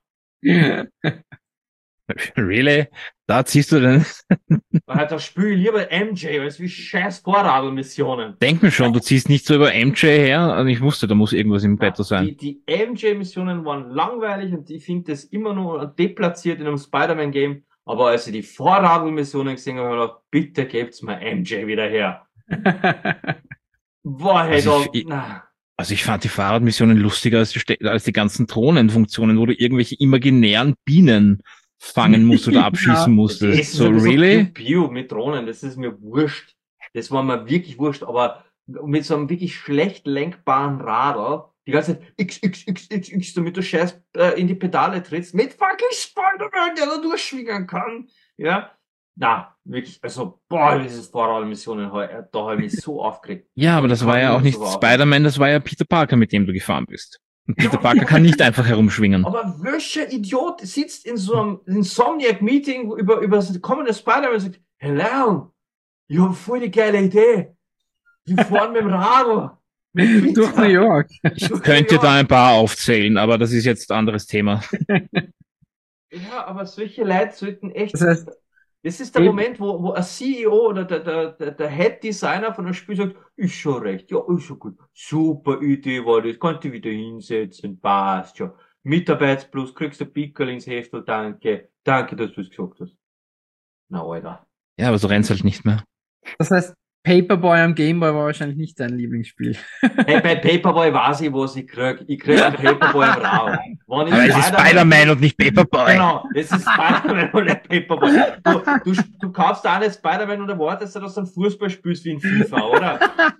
Really? Da ziehst du denn? Da spiele ich lieber MJ als wie scheiß Vorradl-Missionen. Denk mir schon, du ziehst nicht so über MJ her und ich wusste, da muss irgendwas im Bett sein. Die MJ-Missionen waren langweilig und ich finde das immer nur deplatziert in einem Spider-Man-Game. Aber als ich die Vorradl-Missionen gesehen habe, habe ich gedacht, bitte gebt's mir MJ wieder her. Boah, hey, Also ich fand die Fahrradmissionen lustiger als die ganzen Drohnenfunktionen, wo du irgendwelche imaginären Bienen fangen musst oder abschießen musstest. Das ist So, really? Piu mit Drohnen, das ist mir wurscht. Das war mir wirklich wurscht, aber mit so einem wirklich schlecht lenkbaren Radl, die ganze Zeit X, damit du scheiß in die Pedale trittst, mit fucking Spider-Man, der da durchschwingen kann. Ja. Na, wirklich, also, boah, dieses Vorradmissionen, da habe ich mich so aufgeregt. Ja, aber das war ja auch nicht Spider-Man, das war ja Peter Parker, mit dem du gefahren bist. Und Peter Parker kann nicht einfach herumschwingen. Aber welcher Idiot sitzt in so einem Insomniac-Meeting über das kommende Spider-Man und sagt, hello, ich habe voll die geile Idee. Wir fahren mit dem Radl. Durch New York. Ich könnte da ein paar aufzählen, aber das ist jetzt ein anderes Thema. Ja, aber solche Leute sollten echt... Das heißt, das ist der Moment, wo ein CEO oder der Head Designer von einem Spiel sagt, ist schon recht, ja, ist schon gut. Super Idee war das, kannst du wieder hinsetzen, passt schon. Mitarbeitsplus, kriegst du Pickel ins Heftel, danke. Danke, dass du es gesagt hast. Na, Alter. Ja, aber so rennt's halt nicht mehr. Das heißt, Paperboy am Gameboy war wahrscheinlich nicht dein Lieblingsspiel. Hey, bei Paperboy weiß ich, was ich krieg. Ich krieg einen Paperboy im Raum. Wenn ich Aber es ist Spider-Man und nicht Paperboy. Genau, es ist Spider-Man und nicht Paperboy. Du kaufst auch nicht Spider-Man und erwartest, dass du einen Fußball spielst wie in FIFA, oder?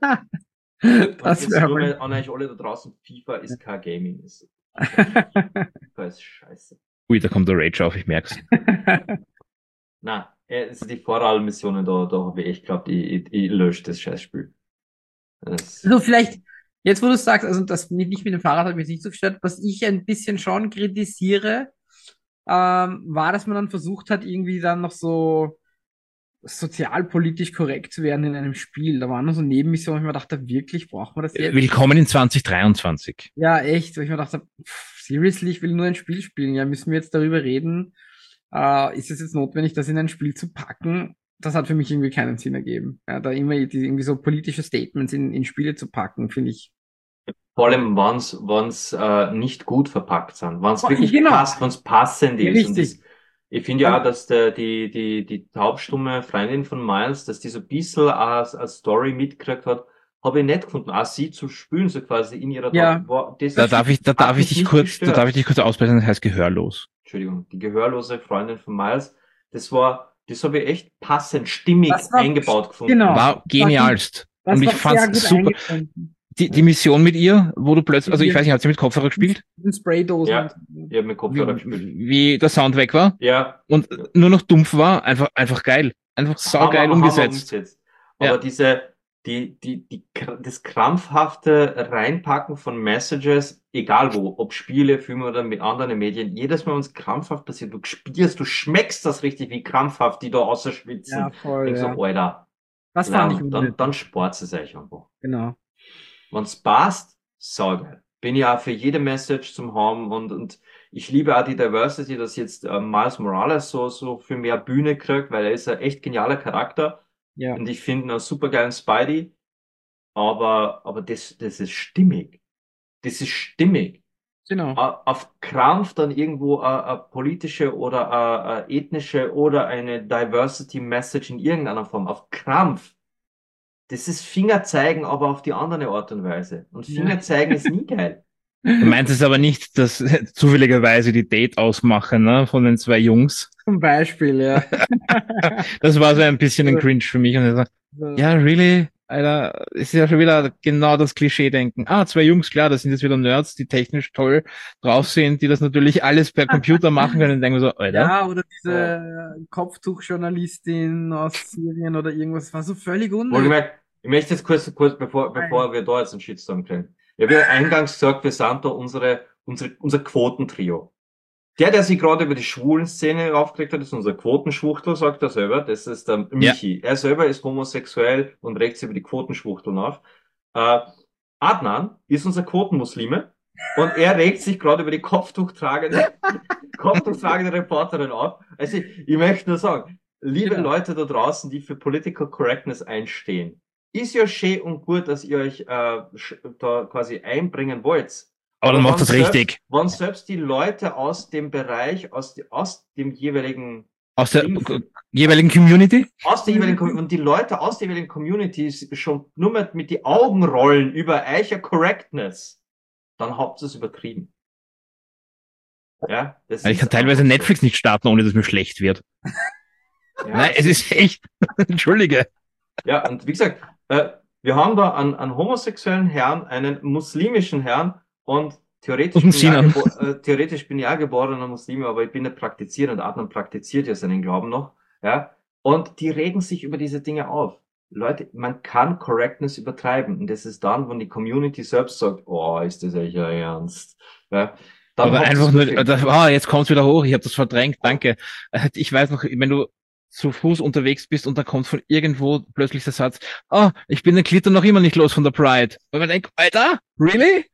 Das jetzt wäre nur mal. an euch alle da draußen, FIFA ist kein Gaming. FIFA ist scheiße. Ui, da kommt der Rage auf, ich merk's. Na, also die Vorwahlmissionen, da habe ich echt glaubt, ich lösche das Scheißspiel. Das, Also vielleicht, jetzt wo du sagst, also das nicht mit dem Fahrrad hat mich nicht so gestört, was ich ein bisschen schon kritisiere, war, dass man dann versucht hat, irgendwie dann noch so sozialpolitisch korrekt zu werden in einem Spiel. Da waren nur so Nebenmissionen, wo ich mir dachte, wirklich, braucht man das jetzt? Willkommen in 2023. Ja, echt, wo ich mir dachte, seriously, ich will nur ein Spiel spielen. Ja, müssen wir jetzt darüber reden? Ist es jetzt notwendig, das in ein Spiel zu packen? Das hat für mich irgendwie keinen Sinn ergeben. Ja, da immer irgendwie so politische Statements in Spiele zu packen, finde ich. vor allem, wenn's nicht gut verpackt sind, wenn's wirklich Genau. passt, wenn's passend Ja, ist. Und richtig. ich finde ja auch, dass die taubstumme Freundin von Miles, dass die so ein bisschen als Story mitgekriegt hat, habe ich nicht gefunden. Auch sie zu spülen, so quasi in ihrer Ja. das Da darf ich hat mich dich nicht kurz, da gestört. darf ich dich kurz ausbrechen, das heißt gehörlos. Entschuldigung, die gehörlose Freundin von Miles, das habe ich echt passend, stimmig Das war- eingebaut gefunden. Genau. War genialst. Das Und ich war sehr fand's gut super. eingebunden. Die Mission mit ihr, wo du plötzlich, also ich Ja. weiß nicht, hat sie mit Kopfhörer gespielt? In Spraydosen. Ja. Ich habe mit Kopfhörer gespielt. Wie der Sound weg war Ja, und nur noch dumpf war, einfach geil. Einfach saugeil Hammer umgesetzt. Aber Ja. das krampfhafte Reinpacken von Messages, egal wo, ob Spiele, Filme oder mit anderen Medien, jedes Mal, wenn es krampfhaft passiert, du spürst, du schmeckst das richtig, wie krampfhaft die da außer schwitzen. Ja, voll, Ich ja. so, Alter, Das fand ich dann unnötig. spart es euch einfach. Genau. Wenn's passt, saugeil. Bin ja auch für jede Message zum haben und ich liebe auch die Diversity, dass jetzt Miles Morales so für mehr Bühne kriegt, weil er ist ein echt genialer Charakter Ja. und ich finde ihn einen supergeilen Spidey, aber das ist stimmig. Das ist stimmig. Genau. Auf Krampf dann irgendwo eine politische oder eine ethnische oder eine Diversity Message in irgendeiner Form. Auf Krampf. Das ist Fingerzeigen, aber auf die andere Art und Weise. Und Ja. Fingerzeigen ist nie geil. Du meinst es aber nicht, dass zufälligerweise die Date ausmachen, ne, von den zwei Jungs. Zum Beispiel, ja. Das war so ein bisschen ein Cringe für mich. Und ich so, ja, really? Alter, ist ja schon wieder genau das Klischee-Denken. Ah, zwei Jungs, klar, das sind jetzt wieder Nerds, die technisch toll drauf sind, die das natürlich alles per Computer machen können. Und denken wir so, Alter. Ja, oder diese Kopftuchjournalistin aus Syrien oder irgendwas, war so völlig unnötig. Wohlgemerkt, ich möchte jetzt kurz bevor wir da jetzt einen Shitstorm kriegen. Ich habe ja eingangs gesagt, wir sind da unser Quotentrio. Der sich gerade über die schwulen Szene aufgeregt hat, ist unser Quotenschwuchtel, sagt er selber. Das ist der Michi. Er selber ist homosexuell und regt sich über die Quotenschwuchteln auf. Adnan ist unser Quotenmuslime und er regt sich gerade über die kopftuchtragende Reporterin auf. Also ich möchte nur sagen, liebe Genau. Leute da draußen, die für Political Correctness einstehen, ist ja schön und gut, dass ihr euch da quasi einbringen wollt. Aber dann macht das selbst, richtig. Wenn selbst die Leute aus dem Bereich, aus dem jeweiligen Aus der jeweiligen Community? und die Leute aus der jeweiligen Communities schon nur mit die Augen rollen über eicher Correctness, dann habt ihr es übertrieben. Ja, das Ich kann teilweise Netflix nicht starten, ohne dass mir schlecht wird. Ja, Nein, es ist echt, Entschuldige. Ja, und wie gesagt, wir haben da einen homosexuellen Herrn, einen muslimischen Herrn und theoretisch bin ich auch geborener Muslim, aber ich bin nicht praktizierend. Adnan praktiziert ja seinen Glauben noch. Ja, und die regen sich über diese Dinge auf. Leute, man kann Correctness übertreiben. Und das ist dann, wenn die Community selbst sagt, oh, ist das echt ernst? Ja, dann aber einfach nur, jetzt kommt's wieder hoch, ich habe das verdrängt, danke. Ich weiß noch, wenn du zu Fuß unterwegs bist und da kommt von irgendwo plötzlich der Satz, ich bin den Glitter noch immer nicht los von der Pride. Und man denkt, Alter, really?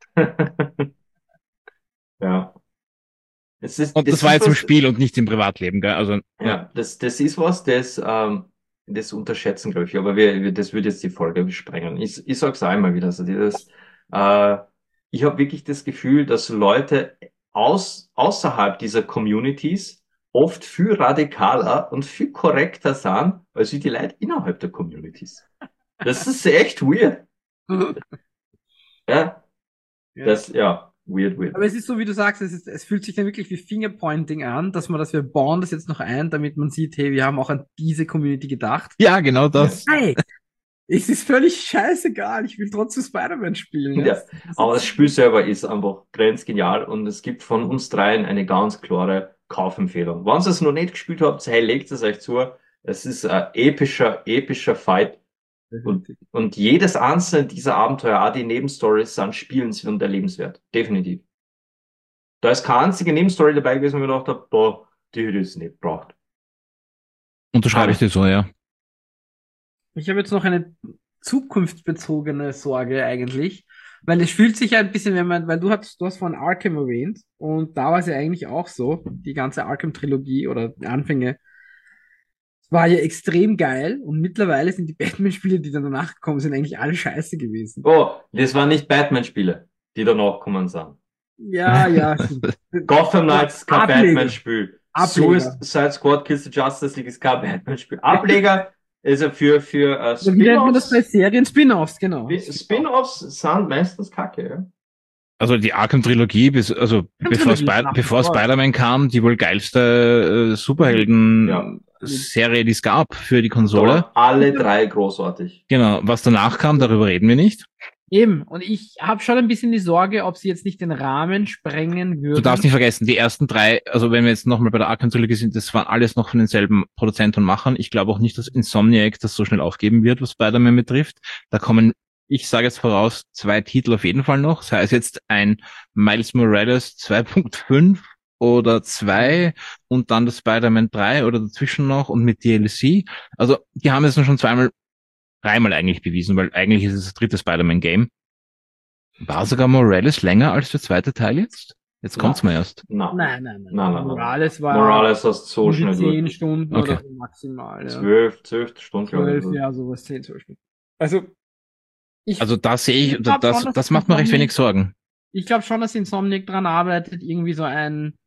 Ja. Und das war jetzt im Spiel und nicht im Privatleben, gell? Also, ja, das ist was, das unterschätzen, glaube ich, aber das würde jetzt die Folge sprengen. Ich sag's auch immer wieder, also ich habe wirklich das Gefühl, dass Leute außerhalb dieser Communities oft viel radikaler und viel korrekter sind, als wie die Leute innerhalb der Communities. Das ist echt weird. Ja, Ja. weird. Aber es ist so, wie du sagst, es fühlt sich dann wirklich wie Fingerpointing an, wir bauen das jetzt noch ein, damit man sieht, hey, wir haben auch an diese Community gedacht. Ja, genau das. Hey, es ist völlig scheißegal, ich will trotzdem Spider-Man spielen. Ja, aber das Spiel selber ist einfach grenzgenial und es gibt von uns dreien eine ganz klare Kaufempfehlung. Wenn ihr es noch nicht gespielt habt, hey, legt es euch zu. Es ist ein epischer Fight und jedes einzelne dieser Abenteuer, auch die Nebenstories, sind spielenswert und erlebenswert. Definitiv. Da ist keine einzige Nebenstory dabei gewesen, wo ich mir gedacht habe, boah, die hätte ich jetzt nicht gebraucht. Unterschreibe ich dir so, ja. Ich habe jetzt noch eine zukunftsbezogene Sorge eigentlich, weil es fühlt sich ja ein bisschen, weil du hast vorhin Arkham erwähnt und da war es ja eigentlich auch so, die ganze Arkham-Trilogie oder die Anfänge war ja extrem geil und mittlerweile sind die Batman-Spiele, die dann danach gekommen sind, eigentlich alle scheiße gewesen. Oh, das waren nicht Batman-Spiele, die danach gekommen sind. Ja. Gotham Knights ist kein Ableger. Batman-Spiel. Ableger. Suicide Squad Kills the Justice League ist kein Batman-Spiel. Ableger ist ja für Wie nennt man das bei Spin-Offs. Serien? Spin-offs, genau. Spin-Offs sind meistens kacke, ja. Also die Arkham-Trilogie, bevor Spider-Man kam, die wohl geilste Ja. Superhelden-Serie, die es gab für die Da Konsole. waren alle drei großartig. Genau, was danach kam, darüber reden wir nicht. Eben, und ich habe schon ein bisschen die Sorge, ob sie jetzt nicht den Rahmen sprengen würden. Du darfst nicht vergessen, die ersten drei, also wenn wir jetzt nochmal bei der Arkham-Trilogie sind, das waren alles noch von denselben Produzenten und Machern. Ich glaube auch nicht, dass Insomniac das so schnell aufgeben wird, was Spider-Man betrifft. Da kommen, ich sage jetzt voraus, 2 Titel auf jeden Fall noch. Sei es jetzt ein Miles Morales 2.5 oder 2 und dann das Spider-Man 3 oder dazwischen noch und mit DLC. Also die haben es schon dreimal eigentlich bewiesen, weil eigentlich ist es das dritte Spider-Man-Game. War sogar Morales länger als der zweite Teil jetzt? Jetzt kommt's mir erst. Nein. Nein. Morales war Morales hast so um die schnell 10 durch. Stunden Okay. oder so maximal. Ja. 12 Stunden, glaube 12, ich. ja, sowas, 10, 12 Stunden. Also, Also da sehe ich, Ich glaub schon, das macht mir recht wenig Sorgen. ich glaube schon, dass Insomniac dran arbeitet, irgendwie so ein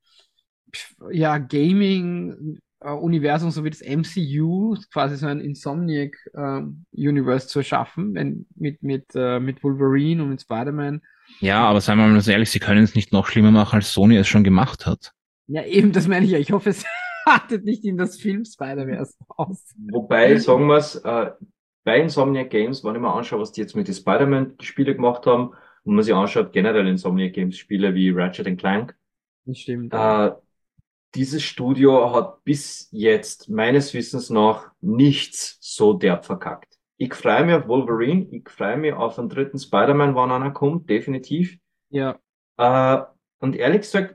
Gaming-Universum, so wie das MCU, quasi so ein Insomniac-Universe zu erschaffen, mit Wolverine und mit Spider-Man. Ja, aber seien wir mal so ehrlich, sie können es nicht noch schlimmer machen, als Sony es schon gemacht hat. Ja, eben, das meine ich ja. Ich hoffe, es artet nicht in das Film Spider-Verse aus. Wobei, sagen wir es, bei Insomniac Games, wenn ich mir anschaue, was die jetzt mit den Spider-Man-Spiele gemacht haben, und man sich anschaut, generell Insomniac Games Spiele wie Ratchet Clank, Das stimmt. dieses Studio hat bis jetzt meines Wissens nach nichts so derb verkackt. Ich freue mich auf Wolverine, ich freue mich auf einen dritten Spider-Man, wann einer kommt, definitiv. Ja. Und ehrlich gesagt,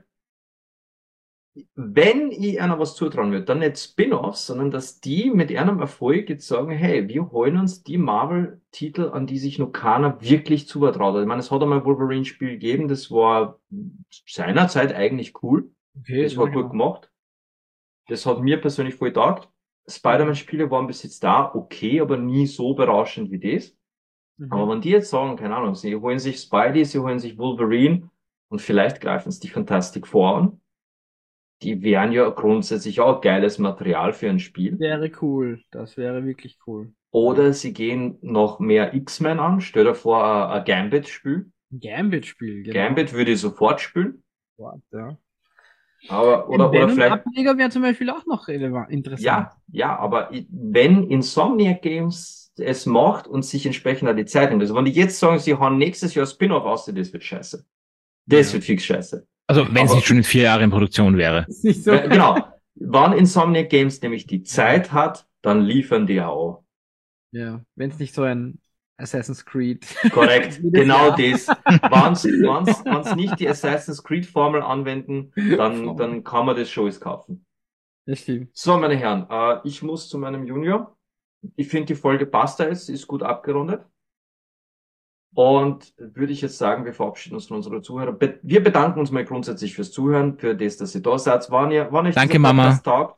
wenn ich einer was zutrauen würde, dann nicht Spin-offs, sondern dass die mit ihrem Erfolg jetzt sagen, hey, wir holen uns die Marvel-Titel, an die sich noch keiner wirklich zutraut. Ich meine, es hat einmal ein Wolverine-Spiel gegeben, das war seinerzeit eigentlich cool. Okay, Das war genau. gut gemacht. Das hat mir persönlich voll getaugt. Spider-Man-Spiele waren bis jetzt da okay, aber nie so berauschend wie das. Aber wenn die jetzt sagen, keine Ahnung, sie holen sich Spidey, sie holen sich Wolverine und vielleicht greifen sie die Fantastic Four an, die wären ja grundsätzlich auch geiles Material für ein Spiel. Wäre cool. Das wäre wirklich cool. Oder sie gehen noch mehr X-Men an. Stell dir vor, ein Gambit-Spiel. Gambit-Spiel, genau. Gambit würde ich sofort spielen. Ja. Aber, oder vielleicht, Ableger wäre zum Beispiel auch noch interessant. ja, aber wenn Insomniac Games es macht und sich entsprechend an die Zeit nimmt, also wenn die jetzt sagen, sie hauen nächstes Jahr Spin-off aus, das wird scheiße. Das wird fix scheiße. Also wenn es Aber- nicht schon in 4 Jahren in Produktion wäre. Ist nicht so. Genau. Wann Insomniac Games nämlich die Zeit hat, dann liefern die auch. Ja, wenn es nicht so ein Assassin's Creed. Korrekt, Jedes genau Jahr. das. Wenn's nicht die Assassin's Creed Formel anwenden, dann kann man das schon alles kaufen. Das stimmt. So, meine Herren, ich muss zu meinem Junior. Ich finde, die Folge passt da jetzt, ist gut abgerundet. Und würde ich jetzt sagen, wir verabschieden uns von unseren Zuhörern. Wir bedanken uns mal grundsätzlich fürs Zuhören, für das, dass ihr da seid. Wann ihr Danke, diesen Mama. Podcast taugt,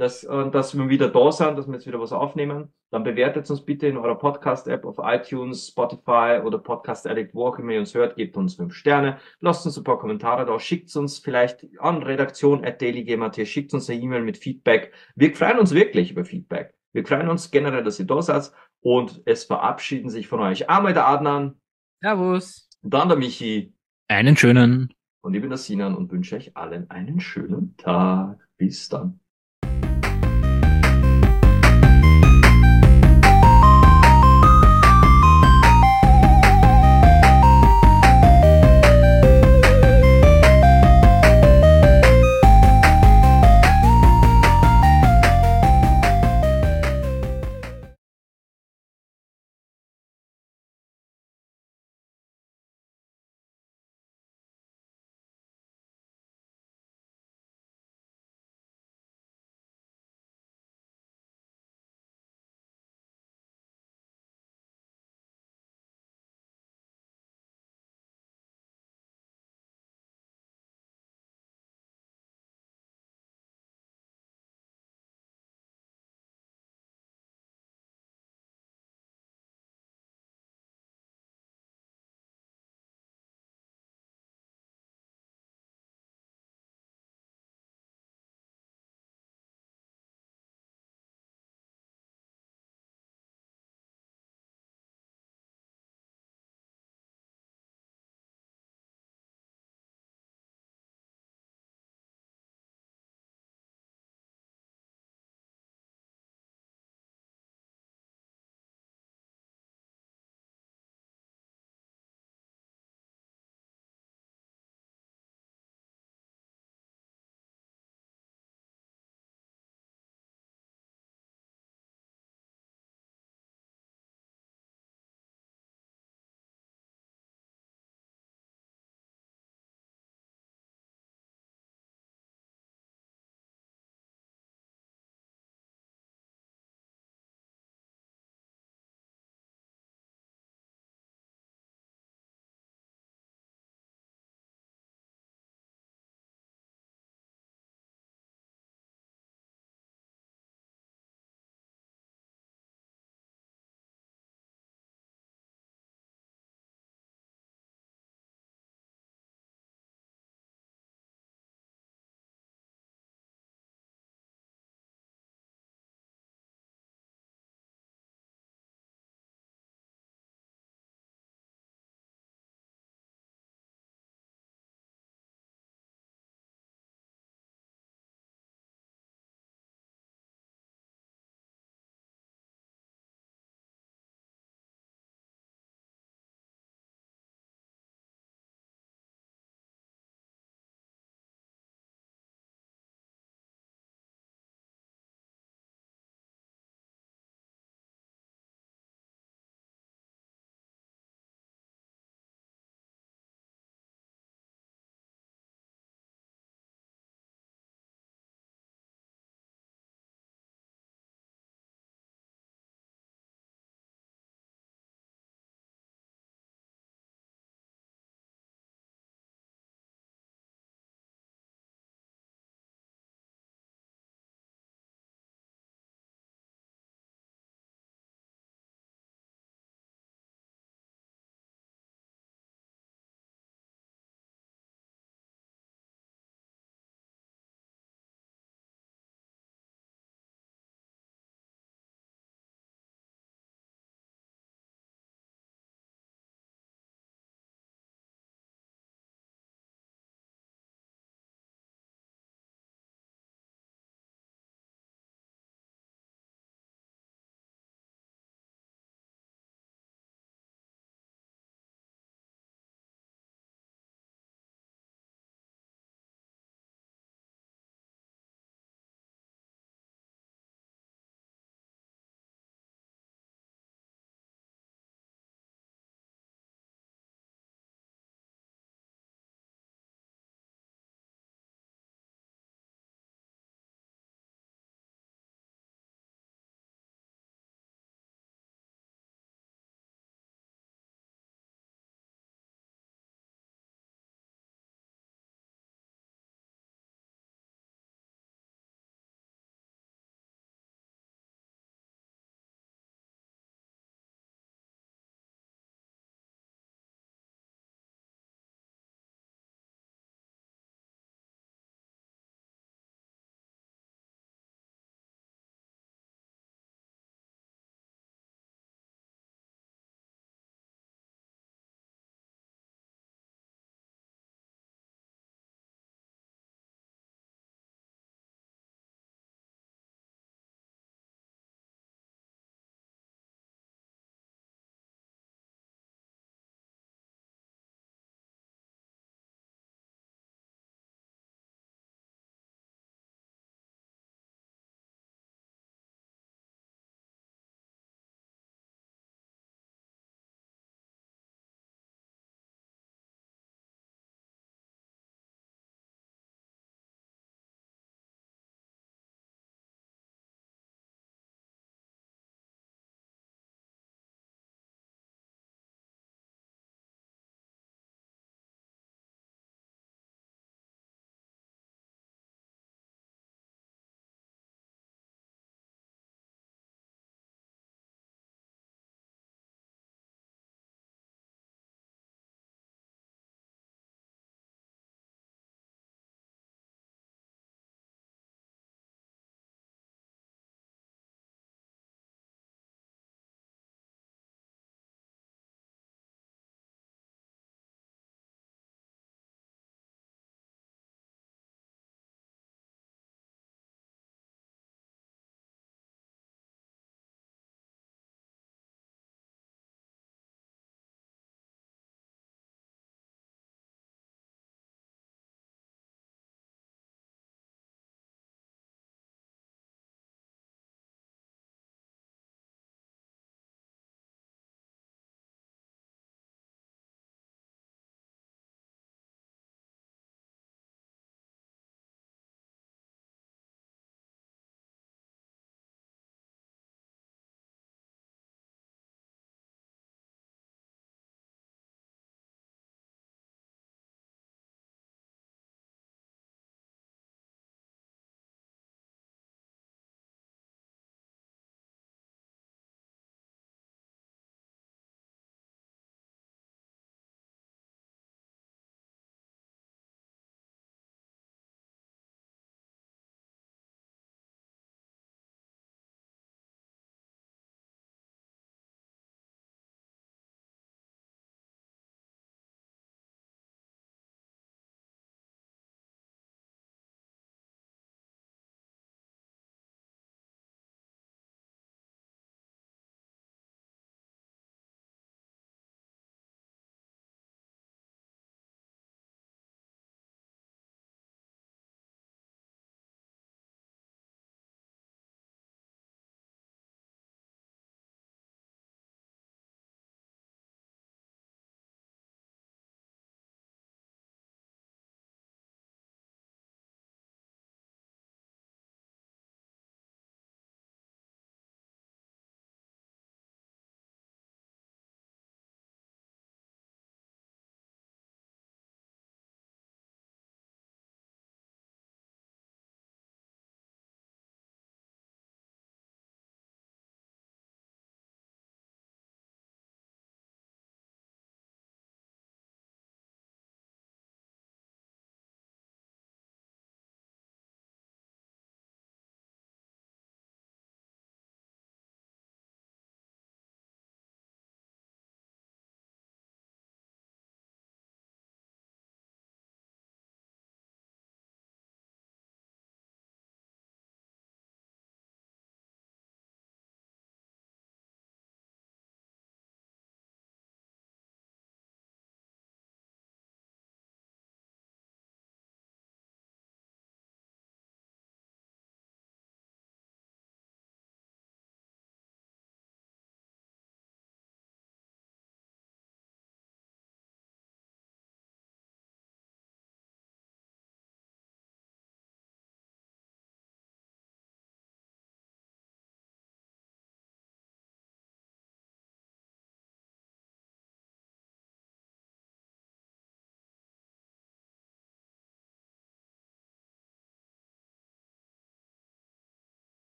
dass wir wieder da sind, dass wir jetzt wieder was aufnehmen. Dann bewertet uns bitte in eurer Podcast-App auf iTunes, Spotify oder Podcast Addict, wo auch immer ihr uns hört. Gebt uns 5 Sterne. Lasst uns ein paar Kommentare da. Schickt uns vielleicht an redaktion@dailygame.at. Schickt uns eine E-Mail mit Feedback. Wir freuen uns wirklich über Feedback. Wir freuen uns generell, dass ihr da seid. Und es verabschieden sich von euch einmal der Adnan, Servus. dann der Michi Einen schönen. und ich bin der Sinan und wünsche euch allen einen schönen Tag. Bis dann.